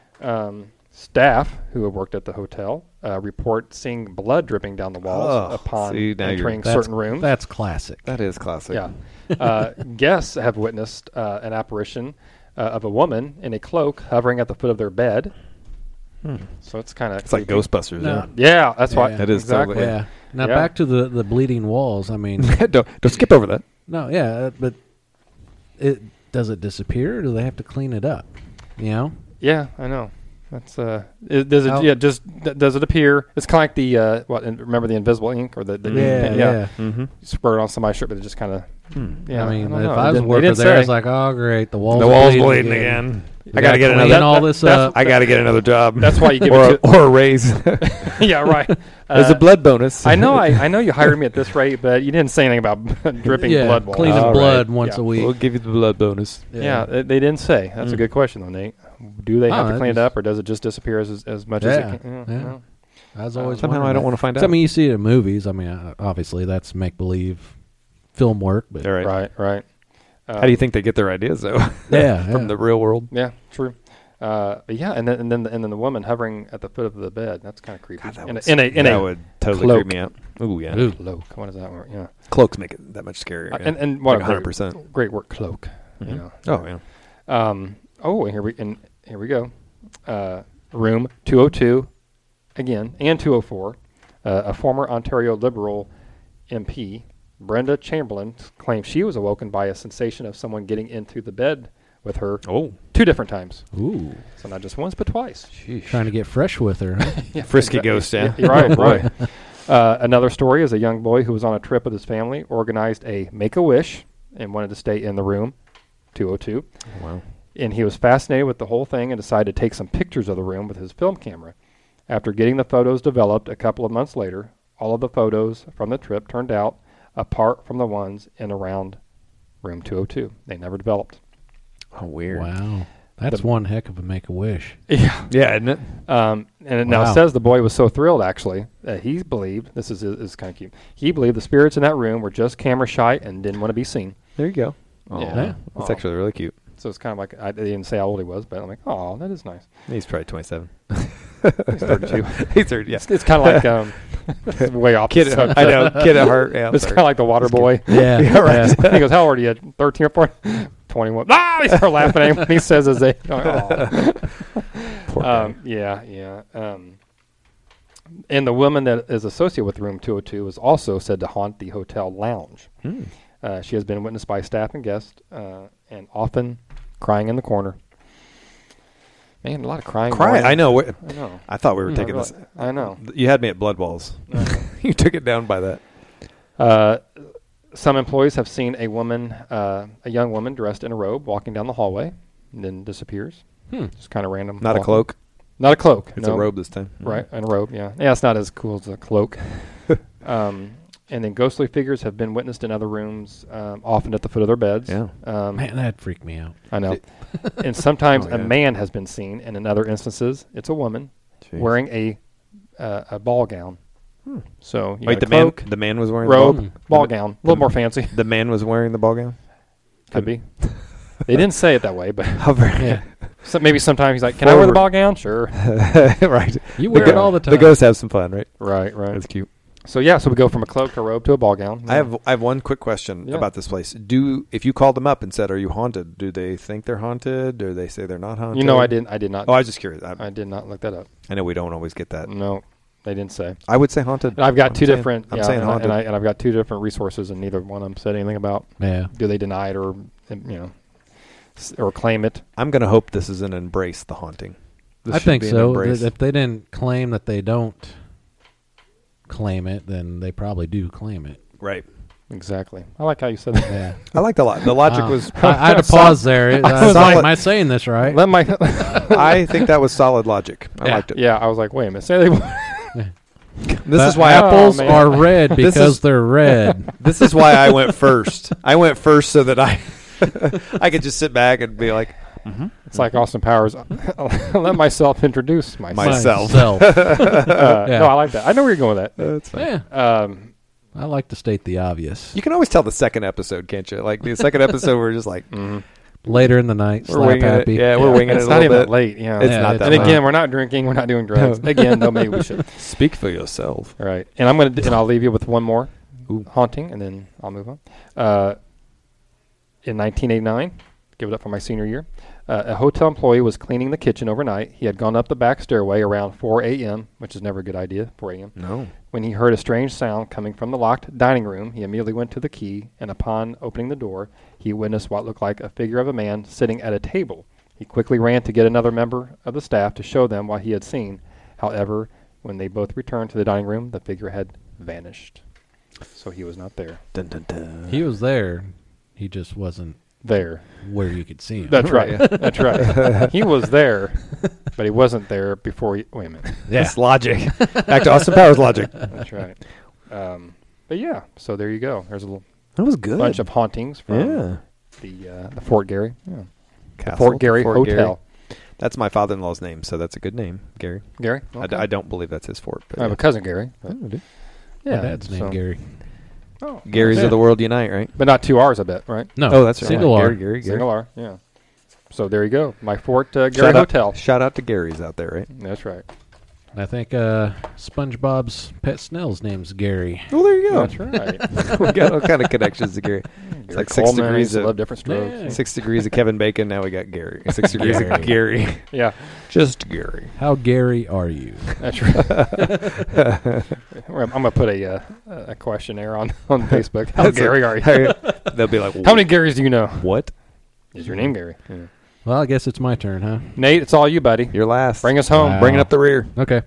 Staff who have worked at the hotel report seeing blood dripping down the walls Oh, upon see, now you're- entering That's- certain rooms. That's classic. That is classic. Yeah. Guests have witnessed an apparition of a woman in a cloak hovering at the foot of their bed. So it's kind of It's like Ghostbusters. No. Yeah, that's why. Yeah. It is exactly. totally- Yeah. Now Yeah. back to the bleeding walls. I mean, don't skip over that. no, yeah, but does it disappear, or do they have to clean it up? You know? Yeah, I know. That's does it? How- Yeah, just does it appear? It's kind of like the remember the invisible ink or the Yeah. Mm-hmm. You squirt it on somebody's shirt, but it just kind of. Yeah, I mean, don't if know. I They was didn't- they working didn't there, say. it's like, oh great, the walls The wall's bleeding again. I got to get another. all this that's- up. I got to get another job. That's why you give or it to. or a raise. Yeah, right. There's a blood bonus. I know. I know you hired me at this rate, but you didn't say anything about dripping yeah, blood walls. cleaning All blood right. once Yeah. a week. We'll give you the blood bonus. Yeah, they didn't say. That's a good question, though, Nate. Do they have Oh, to clean it that's- up, or does it just disappear as much Yeah, as it can? yeah. No. I was always Somehow wondering I don't that. want to find 'Cause, out. I mean, you see it in movies. I mean, obviously that's make believe film work, but All right. Right. How do you think they get their ideas though? yeah, From the real world. Yeah, true. But yeah, and then the woman hovering at the foot of the bed. That's kind of creepy. God, that in would, a would totally cloak. creep me out. Ooh, yeah. Ooh. cloak. What is that word? Yeah. Cloaks make it that much scarier. Yeah. And what Like a 100%. great word, cloak. You Mhm. know. Oh yeah. And here we go. Room 202 again and 204. A former Ontario Liberal MP, Brenda Chamberlain, claims she was awoken by a sensation of someone getting into the bed with her Oh, 2 different times. Ooh, So not just once, but twice. trying to get fresh with her. Huh? Yeah, frisky exactly. ghost. Yeah. Yeah, right, Oh, boy. right. Another story is a young boy who was on a trip with his family organized a Make-A-Wish and wanted to stay in the room 202. Wow. And he was fascinated with the whole thing and decided to take some pictures of the room with his film camera. After getting the photos developed a couple of months later, all of the photos from the trip turned out apart from the ones in around room 202. They never developed. Oh, weird. Wow, that's one heck of a make-a-wish. Yeah. Yeah, isn't it? And it now Wow. says the boy was so thrilled, actually, that he believed, this is kind of cute, he believed the spirits in that room were just camera shy and didn't want to be seen. There you go. Yeah. Yeah. That's Aw. actually really cute. So it's kind of like, they didn't say how old he was, but I'm like, oh, that is nice. He's probably 27. He's 32. He's 30. Yeah. It's kind of like, this is way off. Kid, the subject. I know. Kid at heart. Yeah. I'm It's sorry. kind of like the water boy. Yeah, Yeah, right. He goes, how old are you? 13 or 14? 21. Ah! He started laughing at him when he says his age. Oh. Poor guy. Yeah. And the woman that is associated with room 202 is also said to haunt the hotel lounge. Hmm. She has been witnessed by staff and guests, and often crying in the corner. Man, a lot of crying. Cry. I know. I know. I thought we were Yeah, taking really. this. I know. You had me at blood walls. You took it down by that. Some employees have seen a young woman dressed in a robe walking down the hallway and then disappears. Just kind of random. Not a walking. cloak. Not a cloak. It's no. a robe this time. Right, and a robe, yeah. Yeah, it's not as cool as a cloak. And then ghostly figures have been witnessed in other rooms, often at the foot of their beds. Yeah. Man, that freaked me out. I know. And sometimes Oh, a yeah. man has been seen, and in other instances, it's a woman Jeez. wearing a ball gown. So you Wait, got the a cloak, man. The man was wearing robe, the ball, ball gown, a little more fancy. The man was wearing the ball gown. Could be. They didn't say it that way, but How very Yeah. so maybe sometimes he's like, "Can I wear the Forward. ball gown?" Sure. right. You wear it all the time. The ghosts have some fun, right? Right. That's cute. So yeah, so we go from a cloak to a robe to a ball gown. I have one quick question Yeah. about this place. If you called them up and said, "Are you haunted?" Do they think they're haunted? Do they say they're not haunted? You know, I did not. Oh, I was just curious. I did not look that up. I know we don't always get that. No, they didn't say. I would say haunted. And I've got I'm two saying- different. I'm yeah, saying and, haunted. I've got two different resources, and neither one of them said anything about Yeah. do they deny it or or claim it. I'm going to hope this is an embrace the haunting. This I should think be an so. embrace. If they didn't claim that they don't claim it, then they probably do claim it. Right. Exactly. I like how you said that. Yeah. I like the the logic Wow. was. I had to pause there. Solid- Am I saying this right? Let my I think that was solid logic. I liked it. yeah. I was like, wait a minute. Say they. This is The why apples man. are red This because is- they're red. This is why I went first. I went first so that I could just sit back and be like, It's like Austin Powers. I'll let myself introduce myself. Myself. Yeah. No, I like that. I know where you're going with that. That's fine. Yeah. I like to state the obvious. You can always tell the second episode, can't you? Like the second episode, we're just like, Later in the night, we're slap winging happy. it. Yeah, we're winging it It's a not little even bit. that late. Yeah. It's Yeah, not it's that And late. again, we're not drinking. We're not doing drugs. Again, though, maybe we should. Speak for yourself. All right. And and I'll leave you with one more Ooh. haunting, and then I'll move on. In 1989, give it up for my senior year, a hotel employee was cleaning the kitchen overnight. He had gone up the back stairway around 4 a.m., which is never a good idea, 4 a.m. No. When he heard a strange sound coming from the locked dining room, he immediately went to the key, and upon opening the door, he witnessed what looked like a figure of a man sitting at a table. He quickly ran to get another member of the staff to show them what he had seen. However, when they both returned to the dining room, the figure had vanished. So he was not there. Dun, dun, dun. He was there. He just wasn't There. where you could see him. That's right. That's right. He was there, but he wasn't there before he... Wait a minute. Yeah. That's logic. Back to Austin Powers logic. That's right. But yeah, so there you go. There's a little That was good. bunch of hauntings from yeah. the Fort Gary. Yeah. Castle, Fort Gary Fort Hotel. Gary. That's my father-in-law's name, so that's a good name, Gary. Gary? I, I don't believe that's his fort. But I have a cousin, Gary. Oh, dude. Yeah. My dad's named so- Gary. Oh, Gary's yeah. of the world unite, right? But not 2 R's, I bet, right? No. Oh, that's right. Single R. Gary. Single R, yeah. So there you go. My Fort Gary Shout Hotel. Shout out to Gary's out there, right? That's right. I think SpongeBob's pet snail's name's Gary. Oh, there you That's right. we got all kind of connections to Gary. Gary like 6 Coleman, degrees used to of- love different strokes. Yeah. 6 degrees of Kevin Bacon. Now we got Gary. 6 degrees of Gary. Yeah, Just Gary. How Gary are you? that's right. I'm gonna put a questionnaire on Facebook. How That's Gary are you? They'll be like, How many Garys do you know? What? Is your name Gary? Yeah. Well, I guess it's my turn, huh? Nate, it's all you, buddy. You're last. Bring us home. Wow. Bringing up the rear. Okay.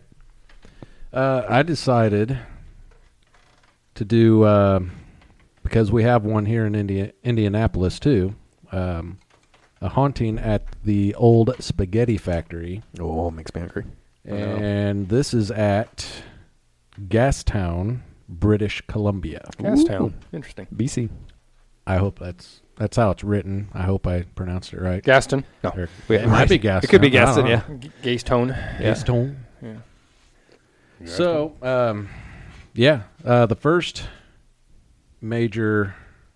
I decided to do because we have one here in Indianapolis too. A haunting at the old spaghetti factory, Oh, makes me hungry. and this is at Gastown, British Columbia. Gastown. Interesting. BC. I hope that's how it's written. I hope I pronounced it right. Gaston. No. Or- Yeah, it might be Gastown. It could be I don't Gaston, know. yeah. Gastone. Yeah. Gastown. Yeah. So, the first major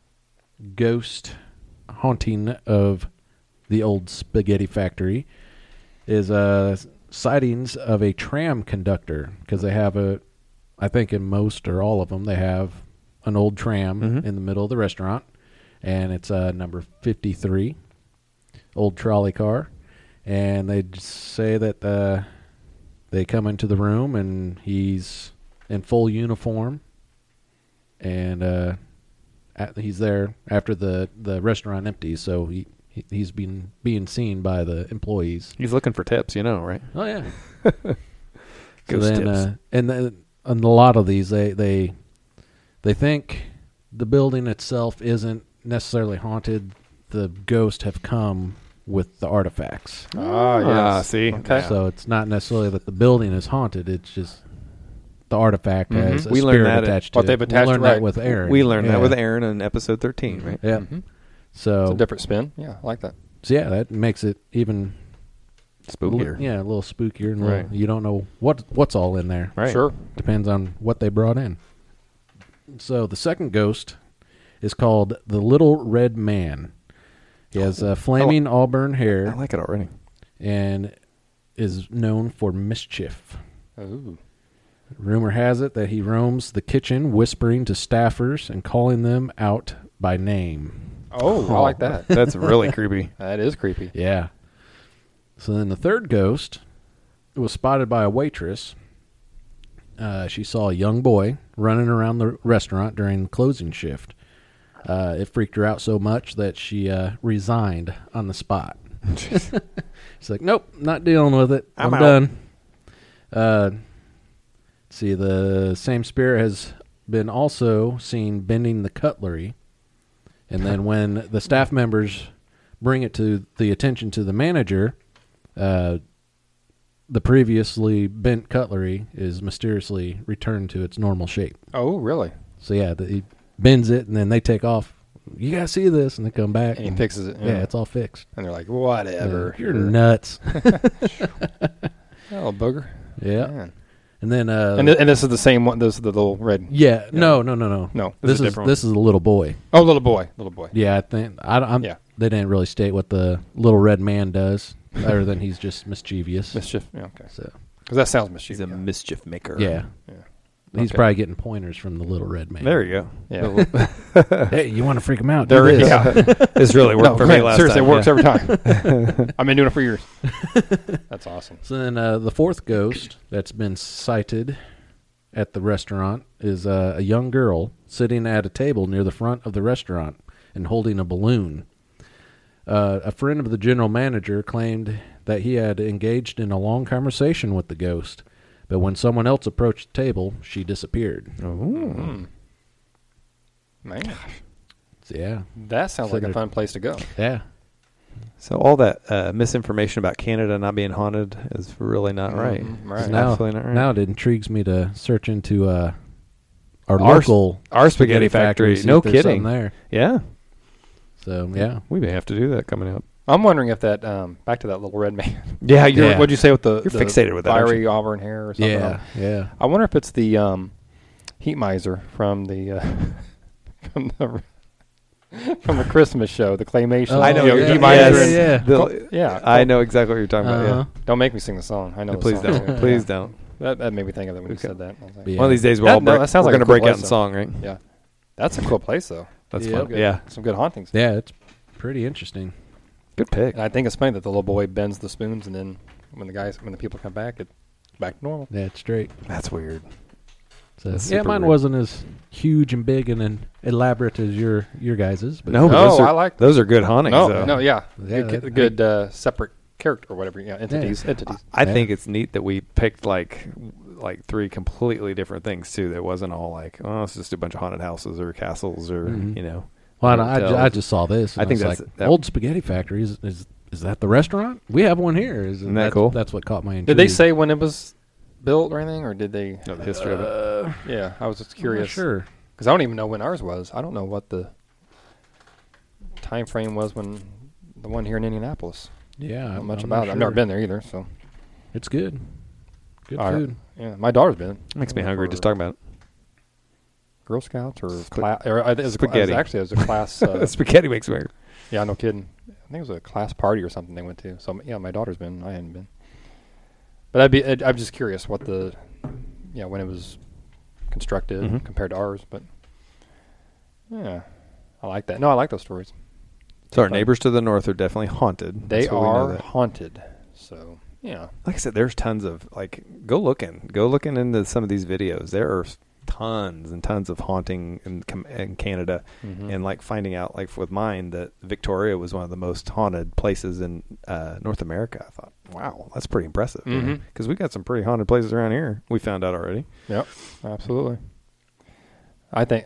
ghost haunting of the old spaghetti factory is sightings of a tram conductor, because they have I think in most or all of them, they have an old tram in the middle of the restaurant, and it's number 53, old trolley car, and they say that they come into the room and he's in full uniform, and he's there after the restaurant empties, so he's being seen by the employees. He's looking for tips, right? Oh yeah. So Ghost then, tips. and a lot of these they think the building itself isn't necessarily haunted. The ghosts have come with the artifacts. Ah, yes. See? Okay. Yeah. So it's not necessarily that the building is haunted. It's just the artifact has a We learned spirit that attached to what it. they've attached we learned to, right. that with Aaron. We learned that Yeah. with Aaron in episode 13, right? Yeah. Mhm. So, It's a different spin. Yeah, I like that. so yeah, that makes it even Spookier. Yeah, a little spookier, and a little- Right. you don't know what's all in there. Right. Sure. Depends on what they brought in. So the second ghost is called the Little Red Man. He has flaming auburn I hair like it already. and is known for mischief. Ooh. Rumor has it that he roams the kitchen whispering to staffers and calling them out by name. Oh, I like that. That's really creepy. That is creepy. Yeah. So then the third ghost was spotted by a waitress. She saw a young boy running around the restaurant during the closing shift. It freaked her out so much that she resigned on the spot. She's like, nope, not dealing with it. I'm out. done. See, the same spirit has been also seen bending the cutlery. And then when the staff members bring it to the attention to the manager, the previously bent cutlery is mysteriously returned to its normal shape. Oh, really? So yeah, he bends it, and then they take off. You gotta see this, and they come back. And he fixes it. Yeah, it's all fixed. And they're like, whatever. You're nuts. Oh, booger. Yeah, Man. and then And this is the same one. This is the little red. yeah, no. No, This a is different this is a little boy. Oh, little boy. Little boy. Yeah, I think I'm. Yeah. They didn't really state what the little red man does, other than he's just mischievous. Mischief. Yeah, okay. So Because that sounds He's mischievous. a mischief maker. yeah, Yeah. he's Okay. probably getting pointers from the little red man. There you go. Yeah. Hey, you want to freak him out? There Do this. yeah. This really worked No, for man, me last seriously, time. it works yeah. every time. I've been doing it for years. That's awesome. So then the fourth ghost that's been sighted at the restaurant is a young girl sitting at a table near the front of the restaurant and holding a balloon. A friend of the general manager claimed that he had engaged in a long conversation with the ghost, but when someone else approached the table, she disappeared. Mm. Man, So, yeah, that sounds So like a they're- fun place to go. yeah, So all that misinformation about Canada not being haunted is really not right. Right. It's now, absolutely not right. now it intrigues me to search into our Our- local our spaghetti factory. see No if there's something kidding. there. Yeah. So yeah, We may have to do that coming up. I'm wondering if that back to that little red man. Yeah, Yeah. What'd you say with the You're fixated with that, aren't fiery auburn hair or something? yeah. I wonder if it's the heat miser from the from the from the Christmas show, the claymation. Oh, I know. You you're heat talking- miser yeah, and- The- yeah. I know exactly what you're talking Uh-huh. about. Don't make me sing the song. I know. Yeah. the Please song. don't. Yeah. Please don't. That made me think of it when you Okay. said that. I was like, Yeah. One of these days we're That- all no, that sounds we're like a going to cool break out place, in song, right? Yeah, that's a cool place though. That's Yeah. fun. Good. Yeah. Some good hauntings. Yeah, it's pretty interesting. Good pick. And I think it's funny that the little boy bends the spoons, and then when the people come back, it's back to normal. Yeah, it's straight. That's weird. So, That's yeah, super mine weird. wasn't as huge and big and elaborate as your guys's. But No, but Oh, those are, I like those are good hauntings. No, though. no, yeah, Yeah, good separate character or whatever. Yeah, entities. I Yeah. think it's neat that we picked like three completely different things too. That wasn't all like, oh, it's just a bunch of haunted houses or castles or Mhm. you know. well, I hotels. just saw this. And I think was that's- like, that- Old Spaghetti Factory. Is that the restaurant? We have one here. Isn't that that's, cool? That's what caught my intrigue. Did they say when it was built or anything, or did they? Know the history of it. Yeah, I was just I'm not curious. sure. Because I don't even know when ours was. I don't know what the time frame was when the one here in Indianapolis. Yeah, Not I'm much not about it. I've never sure. been there either. So It's good. Good All right. food. yeah, my daughter's been. Makes me hungry just talking about Girl Scouts or Sp- class. Or it was spaghetti. actually, it was a class. it. Spaghetti makes me hungry. Yeah, no kidding. I think it was a class party or something they went to. So yeah, my daughter's been. I hadn't been. But I'm just curious what the, when it was constructed Mhm. compared to ours. But yeah, I like that. No, I like those stories. So our Fun. neighbors to the north are definitely haunted. They That's what we know are that. haunted. So yeah, Like I said, there's tons of go looking into some of these videos. There are tons and tons of haunting in Canada, Mhm. and finding out with mine that Victoria was one of the most haunted places in North America. I thought, wow, that's pretty impressive. Mhm. Because we got some pretty haunted places around here. We found out already. Yep, absolutely. I think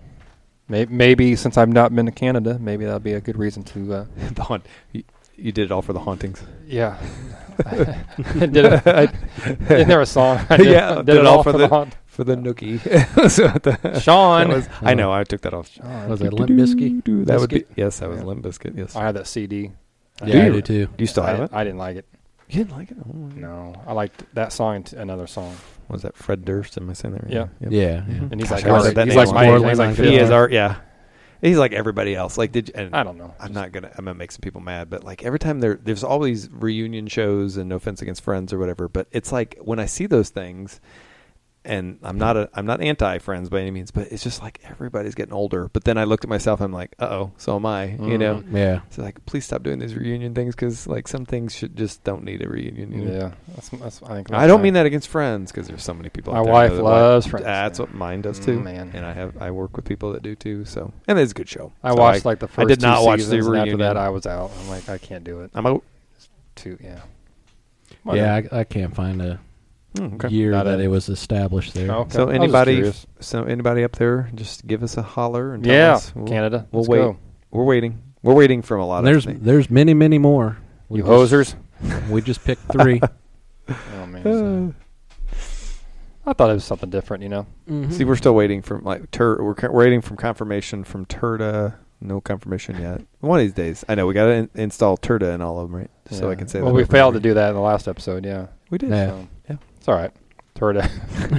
maybe since I've not been to Canada, maybe that'll be a good reason to. The haunt. You did it all for the hauntings. Yeah. Isn't there a song? I did, Yeah, did it all for the haunt. for the nookie. So Sean. I know. I took that off. Was it Limp Bizkit? That would be yes. That was Yeah. Limp Bizkit. Yes. I had that CD. Yeah, I you? do too. Do you still have it? I didn't like it. You didn't like it? Oh, No, I liked that song and another song. Was that Fred Durst? Am I saying that right? Yeah. Yep. Yeah. And he's Gosh, like, I said that he's name like wrong. my, he's like He 50. He is our yeah. He's like everybody else. Like did you, and I don't know. I'm gonna make some people mad, but like every time there's all these reunion shows, and no offense against Friends or whatever, but it's like when I see those things, and I'm not anti Friends by any means, but it's just like everybody's getting older. But then I looked at myself, I'm like, so am I? You know? Yeah. So like, please stop doing these reunion things because like some things don't need a reunion. You know? Yeah, that's I think. I don't mean that against Friends because there's so many people. My out there wife that loves like, Friends. That's what mine does too, man. And I work with people that do too. So and it's a good show. I So watched like the first. I did not two watch the seasons, and reunion. after that, I was out. I'm like, I can't do it. I'm out. Yeah. Yeah, I can't find a Okay. year Not that a- it was established there. Okay. So I was just anybody, curious. up there, just give us a holler and tell Yeah, us. Canada. We'll Let's wait. go. We're waiting. We're waiting from a lot There's of things. there's many more. We You just- hosers. We just picked 3. Oh man. I thought it was something different, you know. See, we're still waiting from like we're waiting from confirmation from Turda. No confirmation yet. One of these days, I know we got to install Turda in all of them, right? So Yeah. I can say. Well, that we over failed to and do that in the last episode. Yeah. over. We did. Yeah. So, Yeah. It's all right. Turda.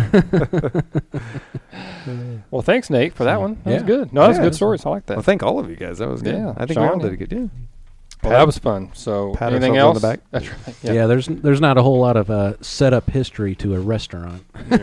Well, thanks, Nate, for that one. That was Yeah. good. No, that was Yeah, good it's- stories. I like that. Well, thank all of you guys. That was good. Yeah. I think Sean, we all yeah. did a good. Yeah. Well, that was fun. So, Pat anything ourselves on else? the back. That's right. Yeah, there's not a whole lot of setup history to a restaurant.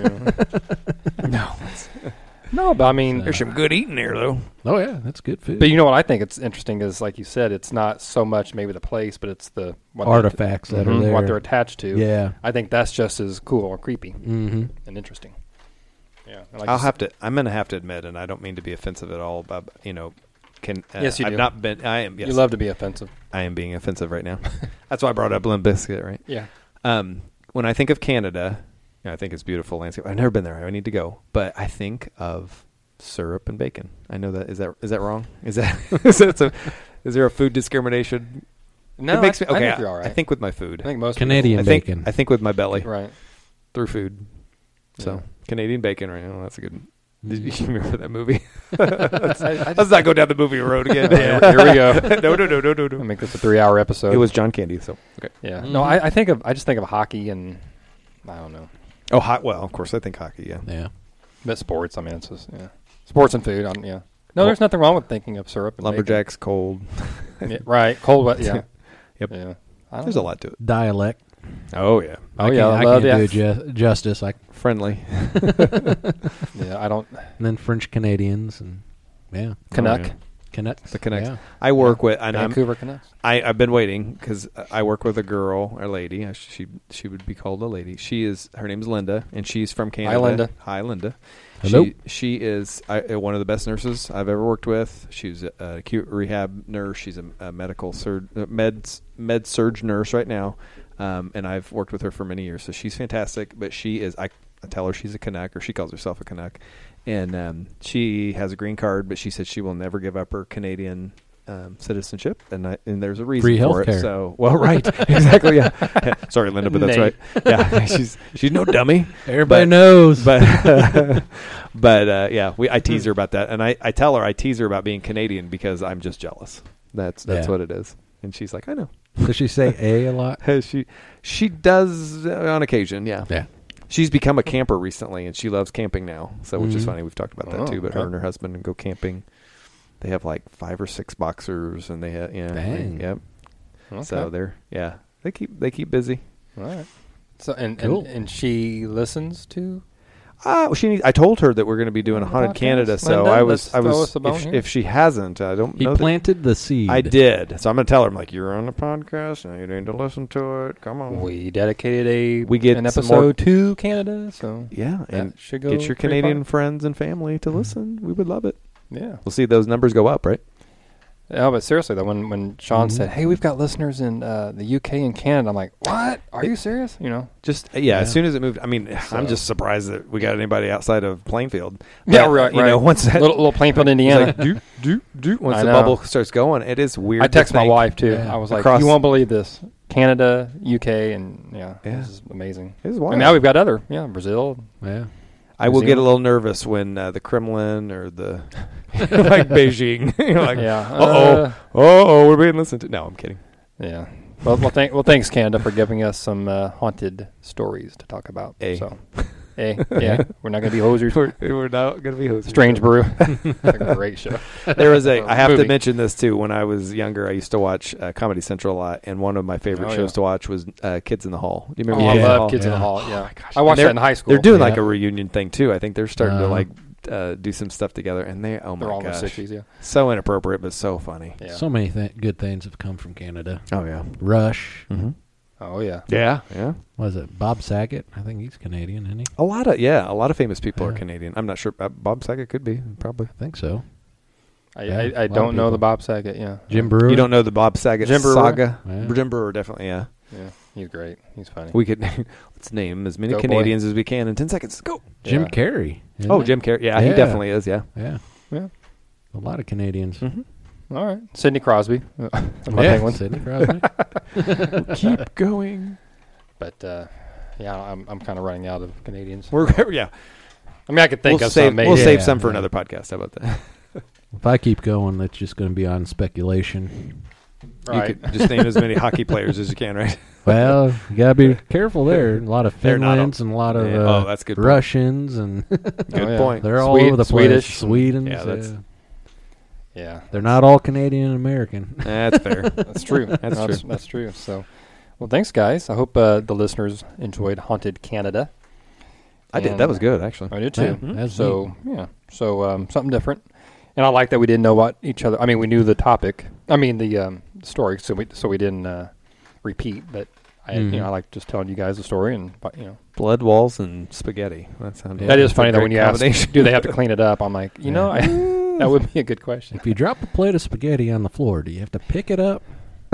No. No, but I mean, There's some good eating there, though. Oh yeah, that's good food. but you know what I think it's interesting is, like you said, it's not so much maybe the place, but it's the what Artifacts that are Mhm, there. what they're attached to. Yeah. I think that's just as cool or creepy Mm-hmm. and interesting. Yeah, and like I'll you have to. I'm going to have to admit, and I don't mean to be offensive at all. But Yes, you I've do. not been. I am. Yes, You love to be offensive. I am being offensive right now. That's why I brought up Limp Bizkit, right? Yeah. When I think of Canada, I think it's beautiful landscape. I've never been there. I need to go, but I think of syrup and bacon. I know that is that wrong? Is that is there a food discrimination? No, it makes me I okay. think you're all right. I think with my food. I think most Canadian bacon. I think with my belly Right. through food. So Yeah. Canadian bacon right now. That's a good. Did you remember that movie? I Let's not go down the movie road again. Here we go. No. I'll make this a 3-hour episode. It was John Candy. So okay. Yeah. Mhm. No, I just think of hockey and I don't know. Oh, well, of course I think hockey. Yeah. Yeah. But sports, I mean, it's just, yeah. Sports and food, yeah. No, there's nothing wrong with thinking of syrup and Lumberjacks, cold. bacon. Yeah, right. Cold, but yeah. Yep. Yeah. I don't There's know. a lot to it. Dialect. Oh yeah. Oh, yeah. I love can't the do it justice. Like, Friendly. Yeah, I don't. and then French Canadians and yeah, Canuck. yeah. Canucks. The Canucks. Yeah. I work with, and Vancouver Canucks. I've been waiting because I work with a girl, a lady. She would be called a lady. Her name's Linda, and she's from Canada. Linda. Hi, Linda. Hello. She is one of the best nurses I've ever worked with. She's an acute rehab nurse. She's a medical med surg nurse right now, and I've worked with her for many years. So she's fantastic. But she is. I tell her she's a Canuck, or she calls herself a Canuck, and she has a green card. But she said she will never give up her Canadian citizenship, and there's a reason Free for it. healthcare. So, well, right, exactly, yeah. Sorry, Linda, but that's Nate. right. Yeah, she's no dummy. Everybody But- knows. But yeah, I tease her about that, and I tell her I tease her about being Canadian because I'm just jealous. That's Yeah. what it is, and she's like, I know. Does she say a lot? She does on occasion, yeah. Yeah. She's become a camper recently, and she loves camping now. So, which is Mhm. funny. We've talked about that Oh, too. But okay. her and her husband go camping. They have like 5 or 6 boxers, and they have Dang. yep. Okay. So they keep busy. All right. So Cool. and she listens to. I told her that we're going to be doing a haunted Podcast. Canada, so Linda, I let's throw was us a bone here. if she hasn't, I don't He know. planted the seed. I did, so I'm going to tell her. I'm like, you're on the podcast, and you need to listen to it. Come on, We dedicated We get an some more- episode to Canada, so yeah, that and should go get your pretty Canadian far. friends and family to listen. We would love it. Yeah. We'll see those numbers go up, right? No, but seriously though, when Sean Mhm. said, "Hey, we've got listeners in the UK and Canada," I'm like, "What? Are you serious?" You know? Just Yeah. as soon as it moved. I mean, So- I'm just surprised that we got anybody outside of Plainfield. Yeah, But, right. You know, once that little Plainfield, Indiana. it's like, do once I the know. bubble starts going, it is weird. I to text my think. wife too. Yeah. I was like, Across- "You won't believe this: Canada, UK, and Yeah. this is amazing." It is wild. And now we've got other, Brazil. Yeah. I will get a little nervous when the Kremlin or the like Beijing. You're like, we're being listened to. No, I'm kidding. Yeah. Well, thanks, Canada, for giving us some haunted stories to talk about. So, yeah, we're not going to be hosers. We're not going to be hosers. Strange Brew. A great show. There was I have to mention this too. When I was younger, I used to watch Comedy Central a lot, and one of my favorite shows to watch was Kids in the Hall. Do you remember? I love Kids in the Hall. Yeah, I watched that in high school. They're doing like a reunion thing too. I think they're starting to like do some stuff together, and they're all in their 60s. Yeah, so inappropriate but so funny. Yeah. So many good things have come from Canada. Oh yeah, Rush. Mm-hmm. Oh yeah, yeah. Was it Bob Saget? I think he's Canadian, isn't he? A lot of famous people are Canadian. I'm not sure. Bob Saget could be, probably. I think so. I don't know the Bob Saget. Yeah, Jim Brewer. You don't know the Bob Saget saga? Yeah. Jim Brewer, definitely. Yeah. Yeah, he's great. He's funny. We could let's name as many Canadians as we can in 10 seconds. Go. Jim Carrey. Jim Carrey. Yeah, he definitely is. Yeah. Yeah. A lot of Canadians. Mm-hmm. All right, Sidney Crosby. Sidney Crosby. Keep going. But I'm kind of running out of Canadians. I mean, I could think of some. We'll save some for another podcast. How about that? If I keep going, it's just going to be on speculation. Right. You could just name as many hockey players as you can, right? Well, you got to be careful there. A lot of Finlands and a lot of that's good Russians. And good point. They're all over the place. Swedish. Sweden. Yeah. They're not all Canadian and American. That's fair. That's true. That's true. So, well, thanks, guys. I hope the listeners enjoyed Haunted Canada. I did. That was good, actually. I did too. Yeah, that's so, neat. So something different. And I like that we didn't know what each other. I mean, we knew the topic. I mean, the story. So we didn't repeat. But I like just telling you guys the story and blood walls and spaghetti. That is funny that when you ask, do they have to clean it up? I'm like, that would be a good question. If you drop a plate of spaghetti on the floor, do you have to pick it up?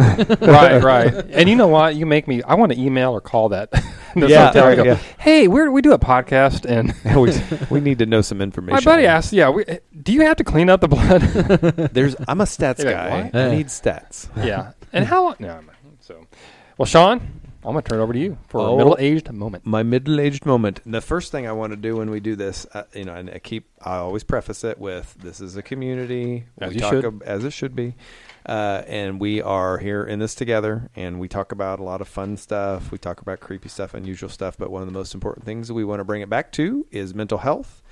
Right. And you know what? You make me. I want to email or call that. Hotel and go, hey, we do a podcast, and we need to know some information. My buddy asked, do you have to clean up the blood? I'm a stats guy. I need stats. Yeah. And how long? No. So, well, Sean, I'm going to turn it over to you for a middle-aged moment. My middle-aged moment. And the first thing I want to do when we do this, and I always preface it with, this is a community. As it should be. And we are here in this together, and we talk about a lot of fun stuff. We talk about creepy stuff, unusual stuff, but one of the most important things that we want to bring it back to is mental health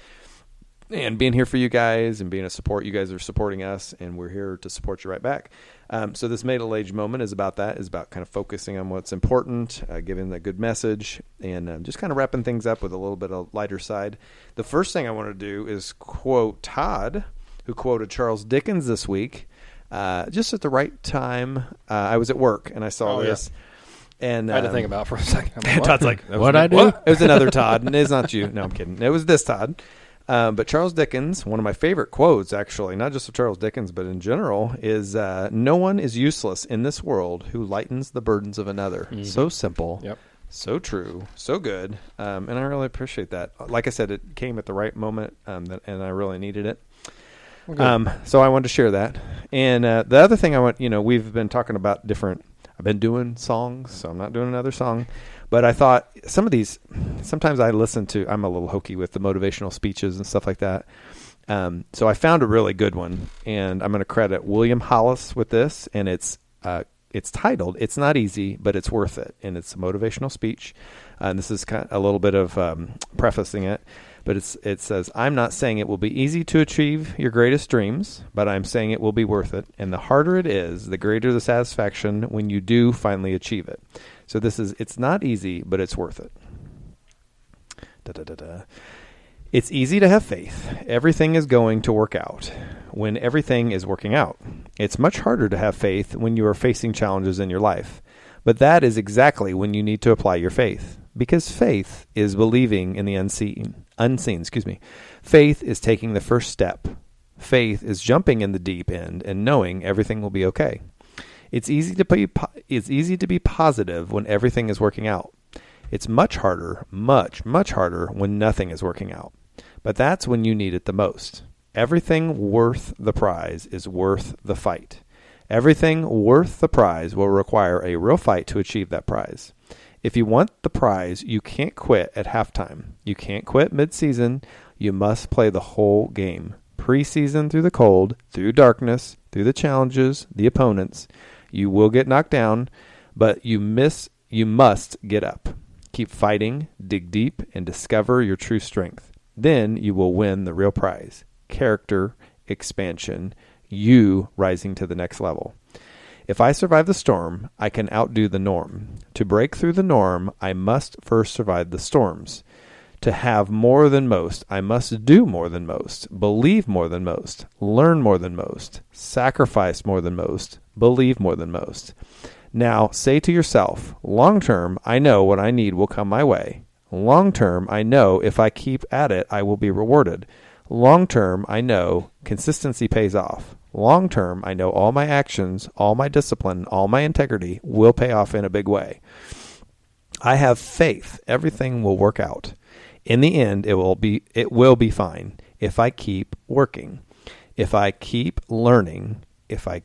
and being here for you guys and being a support. You guys are supporting us, and we're here to support you right back. So this middle-aged moment is about that, is about kind of focusing on what's important, giving a good message, and just kind of wrapping things up with a little bit of lighter side. The first thing I want to do is quote Todd, who quoted Charles Dickens this week. Just at the right time, I was at work and I saw this. And I had to think about it for a second. Todd's like, what'd I do? What? It was another Todd, and it's not you. No, I'm kidding. It was this Todd. But Charles Dickens, one of my favorite quotes, actually, not just of Charles Dickens, but in general, is no one is useless in this world who lightens the burdens of another. Mm-hmm. So simple. Yep. So true. So good. And I really appreciate that. Like I said, it came at the right moment, and I really needed it. So I wanted to share that. And the other thing I want, we've been talking about I've been doing songs, so I'm not doing another song. But I thought some of these, sometimes I'm a little hokey with the motivational speeches and stuff like that. So I found a really good one, and I'm going to credit William Hollis with this, and it's titled, It's Not Easy, But It's Worth It. And it's a motivational speech. And this is kind of a little bit of prefacing it. But it says, I'm not saying it will be easy to achieve your greatest dreams, but I'm saying it will be worth it. And the harder it is, the greater the satisfaction when you do finally achieve it. So it's not easy, but it's worth it. It's easy to have faith. Everything is going to work out when everything is working out. It's much harder to have faith when you are facing challenges in your life. But that is exactly when you need to apply your faith. Because faith is believing in the unseen. Faith is taking the first step. Faith is jumping in the deep end and knowing everything will be okay. It's easy to be positive when everything is working out. It's much harder, much, much harder when nothing is working out. But that's when you need it the most. Everything worth the prize is worth the fight. Everything worth the prize will require a real fight to achieve that prize. If you want the prize, you can't quit at halftime. You can't quit mid-season. You must play the whole game. Preseason through the cold, through darkness, through the challenges, the opponents. You will get knocked down, but you must get up. Keep fighting, dig deep, and discover your true strength. Then you will win the real prize. Character expansion. You rising to the next level. If I survive the storm, I can outdo the norm. To break through the norm, I must first survive the storms. To have more than most, I must do more than most, believe more than most, learn more than most, sacrifice more than most, believe more than most. Now say to yourself, long term, I know what I need will come my way. Long term, I know if I keep at it, I will be rewarded. Long term, I know consistency pays off. Long term, I know all my actions, all my discipline, all my integrity will pay off in a big way. I have faith everything will work out. In the end, it will be fine if I keep working. If I keep learning, if I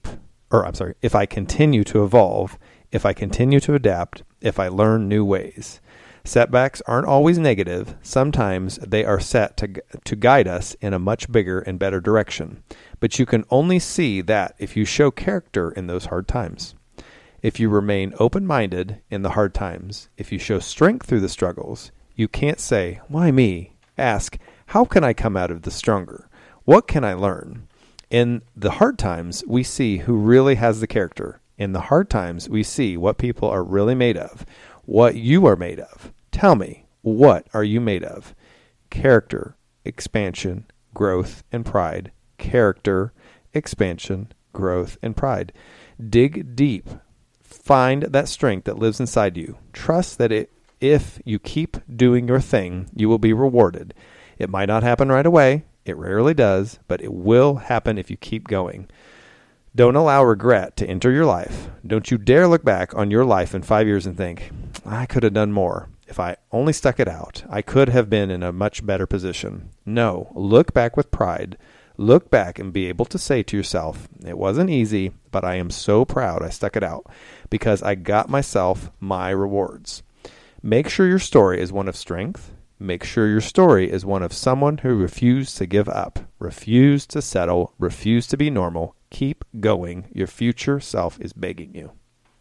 continue to evolve, if I continue to adapt, if I learn new ways. Setbacks aren't always negative. Sometimes they are set to guide us in a much bigger and better direction. But you can only see that if you show character in those hard times. If you remain open-minded in the hard times, if you show strength through the struggles, you can't say, why me? Ask, how can I come out of this stronger? What can I learn? In the hard times, we see who really has the character. In the hard times, we see what people are really made of. What you are made of. Tell me, what are you made of? Character, expansion, growth, and pride. Character, expansion, growth, and pride. Dig deep. Find that strength that lives inside you. Trust that if you keep doing your thing, you will be rewarded. It might not happen right away. It rarely does, but it will happen if you keep going. Don't allow regret to enter your life. Don't you dare look back on your life in 5 years and think, I could have done more. If I only stuck it out, I could have been in a much better position. No, look back with pride. Look back and be able to say to yourself, it wasn't easy, but I am so proud I stuck it out because I got myself my rewards. Make sure your story is one of strength. Make sure your story is one of someone who refused to give up, refused to settle, refused to be normal. Keep going. Your future self is begging you.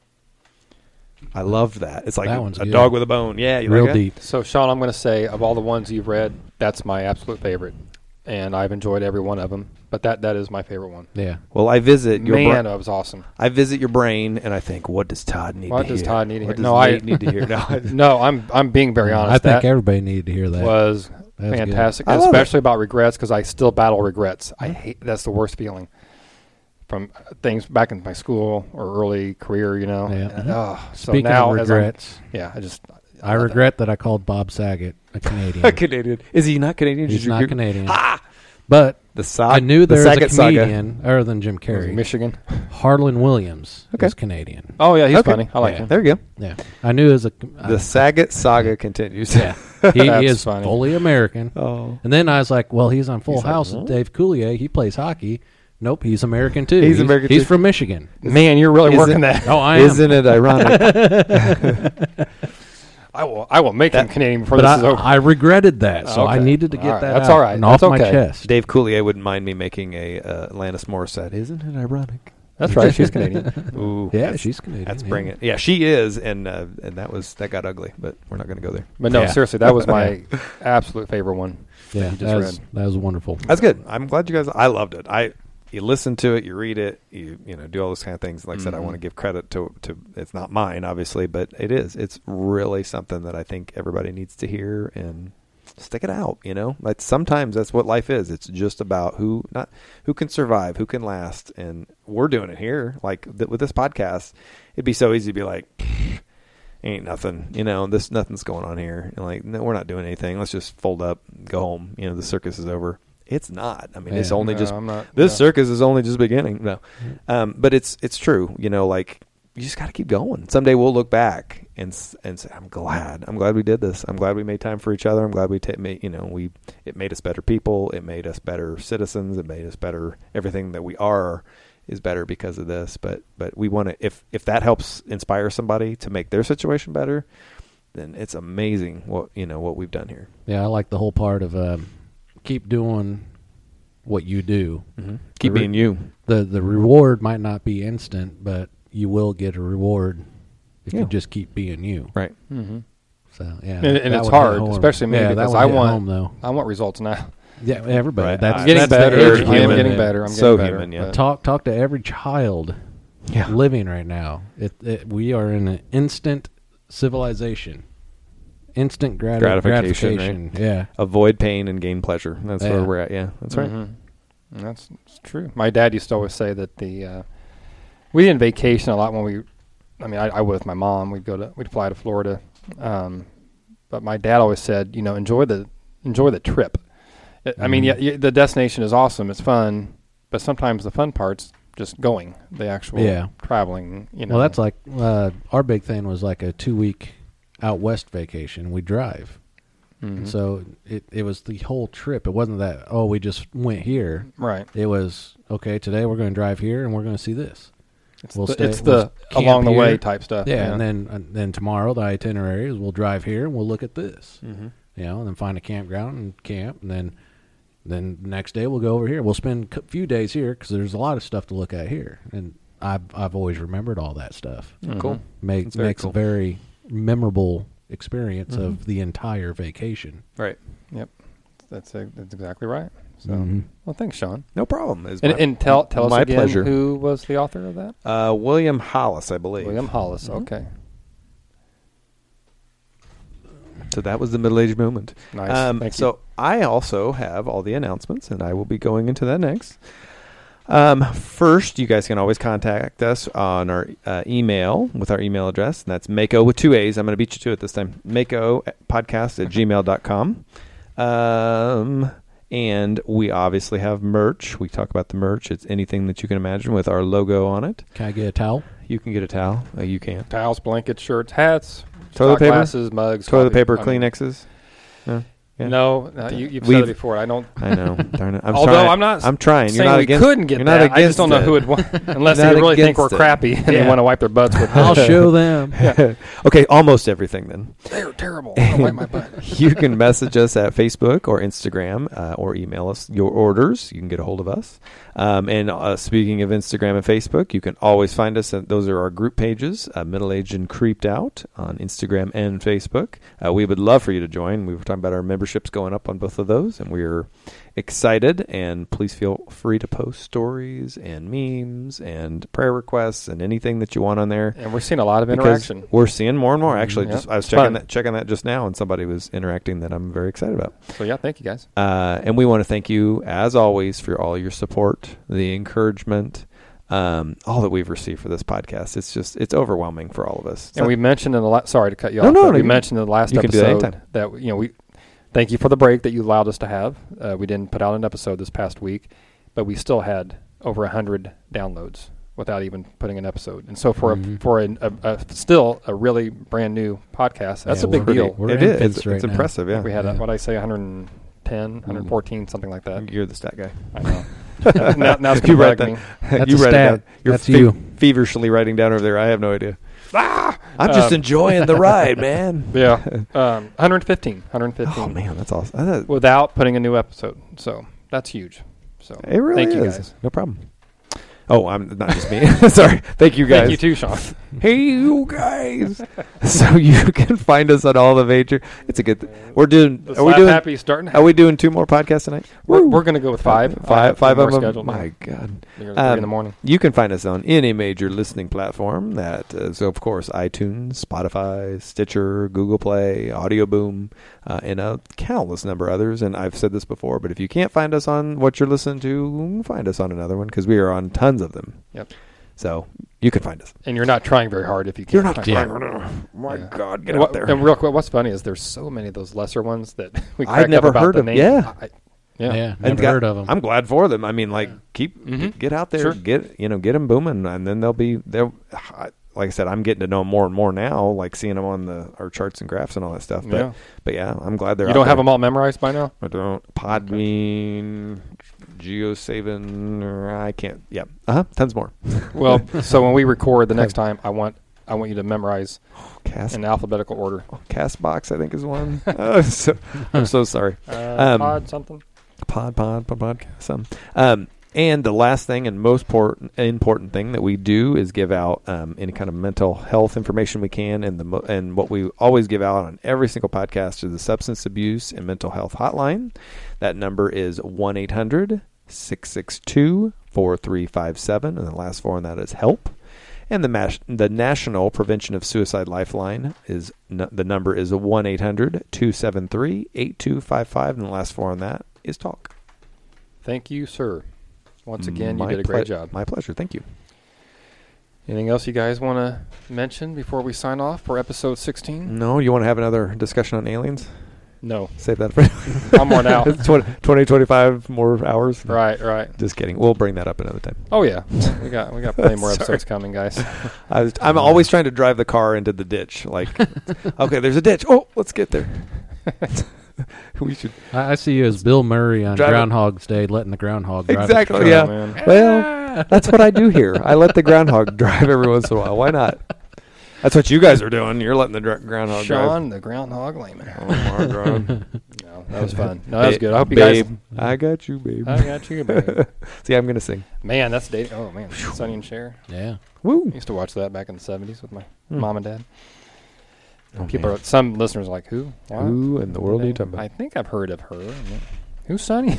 I love that. It's like a dog with a bone. Yeah, you real like deep. So, Sean, I'm going to say of all the ones you've read, that's my absolute favorite, and I've enjoyed every one of them. But that is my favorite one. Yeah. Well, I visit your brain. It was awesome. I visit your brain, and I think, what does Todd need to hear? What does Todd need to hear? No, I need to hear. No, I'm being very honest. I think everybody needed to hear that. Was fantastic, especially about regrets, because I still battle regrets. I hate that's the worst feeling from things back in my school or early career. You know. Yeah. So Speaking now, of regrets, I regret that I called Bob Saget a Canadian. A Canadian? Is he not Canadian? He's not Canadian. Ha! But I knew there was a comedian other than Jim Carrey. Michigan. Harlan Williams was Canadian. Oh, yeah, he's funny. I like him. There you go. Yeah. I knew as a... The Saget saga continues. Yeah. He is funny. fully American. Oh. And then I was like, well, he's on Full House with Dave Coulier. He plays hockey. Nope, he's American too. He's American too. He's from Michigan. Man, you're really working that. Oh, I am. Isn't it ironic? I will make him Canadian before this is over. I regretted that, so I needed to get that That's out all right. and That's off my okay. chest. Dave Coulier wouldn't mind me making a Alanis Morissette. Isn't it ironic? That's right. She's Canadian. Ooh, Yeah, she's Canadian. That's bring it. Yeah, she is, and that got ugly, but we're not going to go there. But no, seriously, that was my absolute favorite one. Yeah, that you just read. that was wonderful. That's good. I'm glad you guys. I loved it. You listen to it, you read it, you do all those kind of things. Like I said, I want to give credit to it's not mine, obviously, but it is. It's really something that I think everybody needs to hear and stick it out. Like sometimes that's what life is. It's just about who can survive, who can last, and we're doing it here. Like with this podcast, it'd be so easy to be like, ain't nothing, nothing's going on here. And like, no, we're not doing anything. Let's just fold up, go home. The circus is over. It's not. I mean, it's only circus is only just beginning. No, but it's true. Like you just got to keep going. Someday we'll look back and say, I'm glad we did this. I'm glad we made time for each other. I'm glad it made us better people. It made us better citizens. It made us better everything that we are. is better because of this. But we want to, if that helps inspire somebody to make their situation better, then it's amazing what we've done here. Yeah, I like the whole part of keep doing what you do. Mm-hmm. Keep being you. The reward might not be instant, but you will get a reward if you just keep being you. Right. Mm-hmm. So yeah, and it's hard, especially me, because I want results now. Yeah, everybody. Right. That's I'm getting better. I am getting better. I'm so getting better. human. Yeah. Talk to every child living right now. We are in an instant civilization. Instant gratification. Right? Yeah. Avoid pain and gain pleasure. That's where we're at. Yeah, that's right. Mm-hmm. That's true. My dad used to always say that we didn't vacation a lot when I would with my mom. We'd fly to Florida, but my dad always said, enjoy the trip. I mean, the destination is awesome. It's fun, but sometimes the fun part's just going, the actual traveling. Well, that's like our big thing was like a 2-week out west vacation. We drive. Mm-hmm. So it was the whole trip. It wasn't that, we just went here. Right. It was, okay, today we're going to drive here and we're going to see this. It's the along the way type stuff. Yeah, and then tomorrow the itinerary is we'll drive here and we'll look at this. Mm-hmm. And then find a campground and camp, and then the next day we'll go over here. We'll spend a few days here because there's a lot of stuff to look at here. And I've always remembered all that stuff. Mm-hmm. Cool. Makes cool. A very memorable experience of the entire vacation. Right. Yep. That's exactly right. So, well, thanks, Sean. No problem. And tell us my again pleasure. Who was the author of that? William Hollis, I believe. William Hollis. Okay. So that was the Middle-Age Movement. Nice. Thank you. I also have all the announcements, and I will be going into that next. First, you guys can always contact us on our email with our email address, and that's Mako with 2 A's. I'm going to beat you to it this time. MakoPodcast@gmail.com. And we obviously have merch. We talk about the merch. It's anything that you can imagine with our logo on it. Can I get a towel? You can get a towel. You can. Towels, blankets, shirts, hats, toilet paper, glasses, mugs, toilet paper, Kleenexes. Yeah. No, you've said it before. I know. Darn it. I'm trying. You're not we against. couldn't get you're that. Not against I just don't know who would want, unless they really think we're crappy and they want to wipe their butts with. I'll show them. Okay, almost everything then. They're terrible. I'll wipe my butt. You can message us at Facebook or Instagram or email us your orders. You can get a hold of us. And speaking of Instagram and Facebook, you can always find us. Those are our group pages, Middle Aged and Creeped Out on Instagram and Facebook. We would love for you to join. We were talking about our memberships going up on both of those, and we're excited. And please feel free to post stories and memes and prayer requests and anything that you want on there. And we're seeing a lot of interaction. We're seeing more and more. Actually, I was checking that just now, and somebody was interacting that I'm very excited about. So thank you guys. And we want to thank you as always for all your support, the encouragement, all that we've received for this podcast. It's overwhelming for all of us. And we mentioned in the sorry to cut you off. No, we mentioned in the last episode that we thank you for the break that you allowed us to have. We didn't put out an episode this past week, but we still had over 100 downloads without even putting an episode. And so for still a really brand new podcast, that's a big deal. It is. It's impressive. Yeah, we had 110, 114, something like that. You're the stat guy. I know. now it's going to bug me. That's you read it down. You're That's you. Feverishly writing down over there. I have no idea. I'm just enjoying the ride, man. Yeah. 115. Oh, man, that's awesome. Without putting a new episode. So that's huge. So it really thank you is. guys. No problem. Oh, I'm not just me. Sorry. Thank you guys. Thank you too, Sean. Hey, you guys. So you can find us on all the major. It's a good. We're doing. Are we doing? Happy starting. Are we doing 2 more podcasts tonight? We're going to go with 5. Five of them. Scheduled. My God. 3 in the morning. You can find us on any major listening platform. That is, of course, iTunes, Spotify, Stitcher, Google Play, Audio Boom, and a countless number of others. And I've said this before, but if you can't find us on what you're listening to, find us on another one because we are on tons of them. Yep. So you can find us. And you're not trying very hard if you can't. You're not trying. My God, get out there. And real quick, what's funny is there's so many of those lesser ones that we I've never heard of. Yeah. Never heard of them. I'm glad for them. I mean, like, get out there, get them booming, and then like I said, I'm getting to know them more and more now, like seeing them on our charts and graphs and all that stuff. But yeah, I'm glad they're. You don't have them all memorized by now? I don't. Podbean, GeoSavin, or I can't. Yeah, tons more. Well, so when we record the next time, I want you to memorize Cast in alphabetical order. Castbox, I think, is one. I'm so sorry. Pod something. Podcast. And the last thing and most important thing that we do is give out any kind of mental health information we can, and what we always give out on every single podcast is the Substance Abuse and Mental Health Hotline. That number is 1-800-662-4357, and the last four on that is HELP. And the National Prevention of Suicide Lifeline is the number is 1-800-273-8255, and the last four on that is TALK. Thank you, sir. Once again, you did a great job. My pleasure. Thank you. Anything else you guys want to mention before we sign off for episode 16? No, you want to have another discussion on aliens? No. Save that for I'm worn out. 20, 25 more hours. Right. Just kidding. We'll bring that up another time. Oh yeah, we got plenty more episodes coming, guys. I'm always trying to drive the car into the ditch. Like, okay, there's a ditch. Oh, let's get there. We should. I see you as Bill Murray on Groundhog's Day, letting the groundhog drive. Exactly. it. Yeah. Man. Well, that's what I do here. I let the groundhog drive every once in a while. Why not? That's what you guys are doing. You're letting the groundhog drive. Sean, the groundhog layman. Oh my God. No, that was fun. No, that was good. I hope you guys. I got you, babe. I got you, babe. See, I'm gonna sing. Man, that's dating. Oh man, Sonny and Cher. Yeah. Woo. I used to watch that back in the 70s with my Hmm. mom and dad. Oh, People, some listeners are like, who? What? Who in the world are you talking I about? think I've heard of her. Who's Sonny?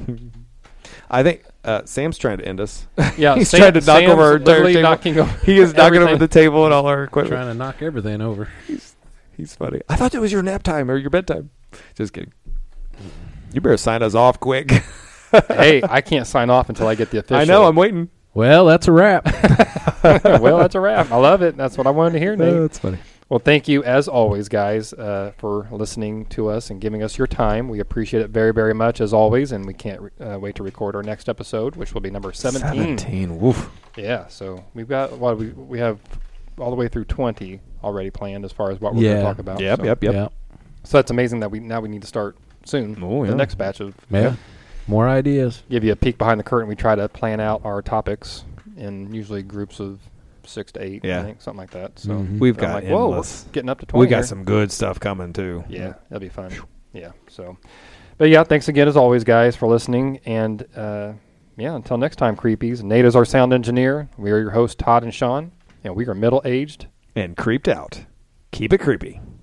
I think Sam's trying to end us. Yeah, He's trying to knock over our entire literally table. knocking over. He is knocking over everything. the table and all our equipment. Trying to knock everything over. He's funny. I thought that was your nap time or your bedtime. Just kidding. You better sign us off quick. Hey, I can't sign off until I get the official. I know. I'm waiting. Well, that's a wrap. Well, that's a wrap. I love it. That's what I wanted to hear, Nate. That's funny. Well, thank you, as always, guys, for listening to us and giving us your time. We appreciate it very, very much, as always, and we can't wait to record our next episode, which will be number 17. Woof. Yeah, so we've got we have all the way through 20 already planned as far as what we're going to talk about. Yep, so. yep. Yeah. So that's amazing that we need to start soon. Oh, yeah. The next batch of Yeah. More ideas. give you a peek behind the curtain. We try to plan out our topics in usually groups of 6 to 8, Yeah. I think, something like that. So Mhm. We've I'm got like, whoa, we're endless. getting up to 20. We got here. some good stuff coming too. Yeah, that'd be fun. Yeah. So, but yeah, thanks again as always, guys, for listening. And yeah, until next time, creepies. Nate is our sound engineer. We are your hosts, Todd and Sean, and we are middle aged And creeped out. Keep it creepy.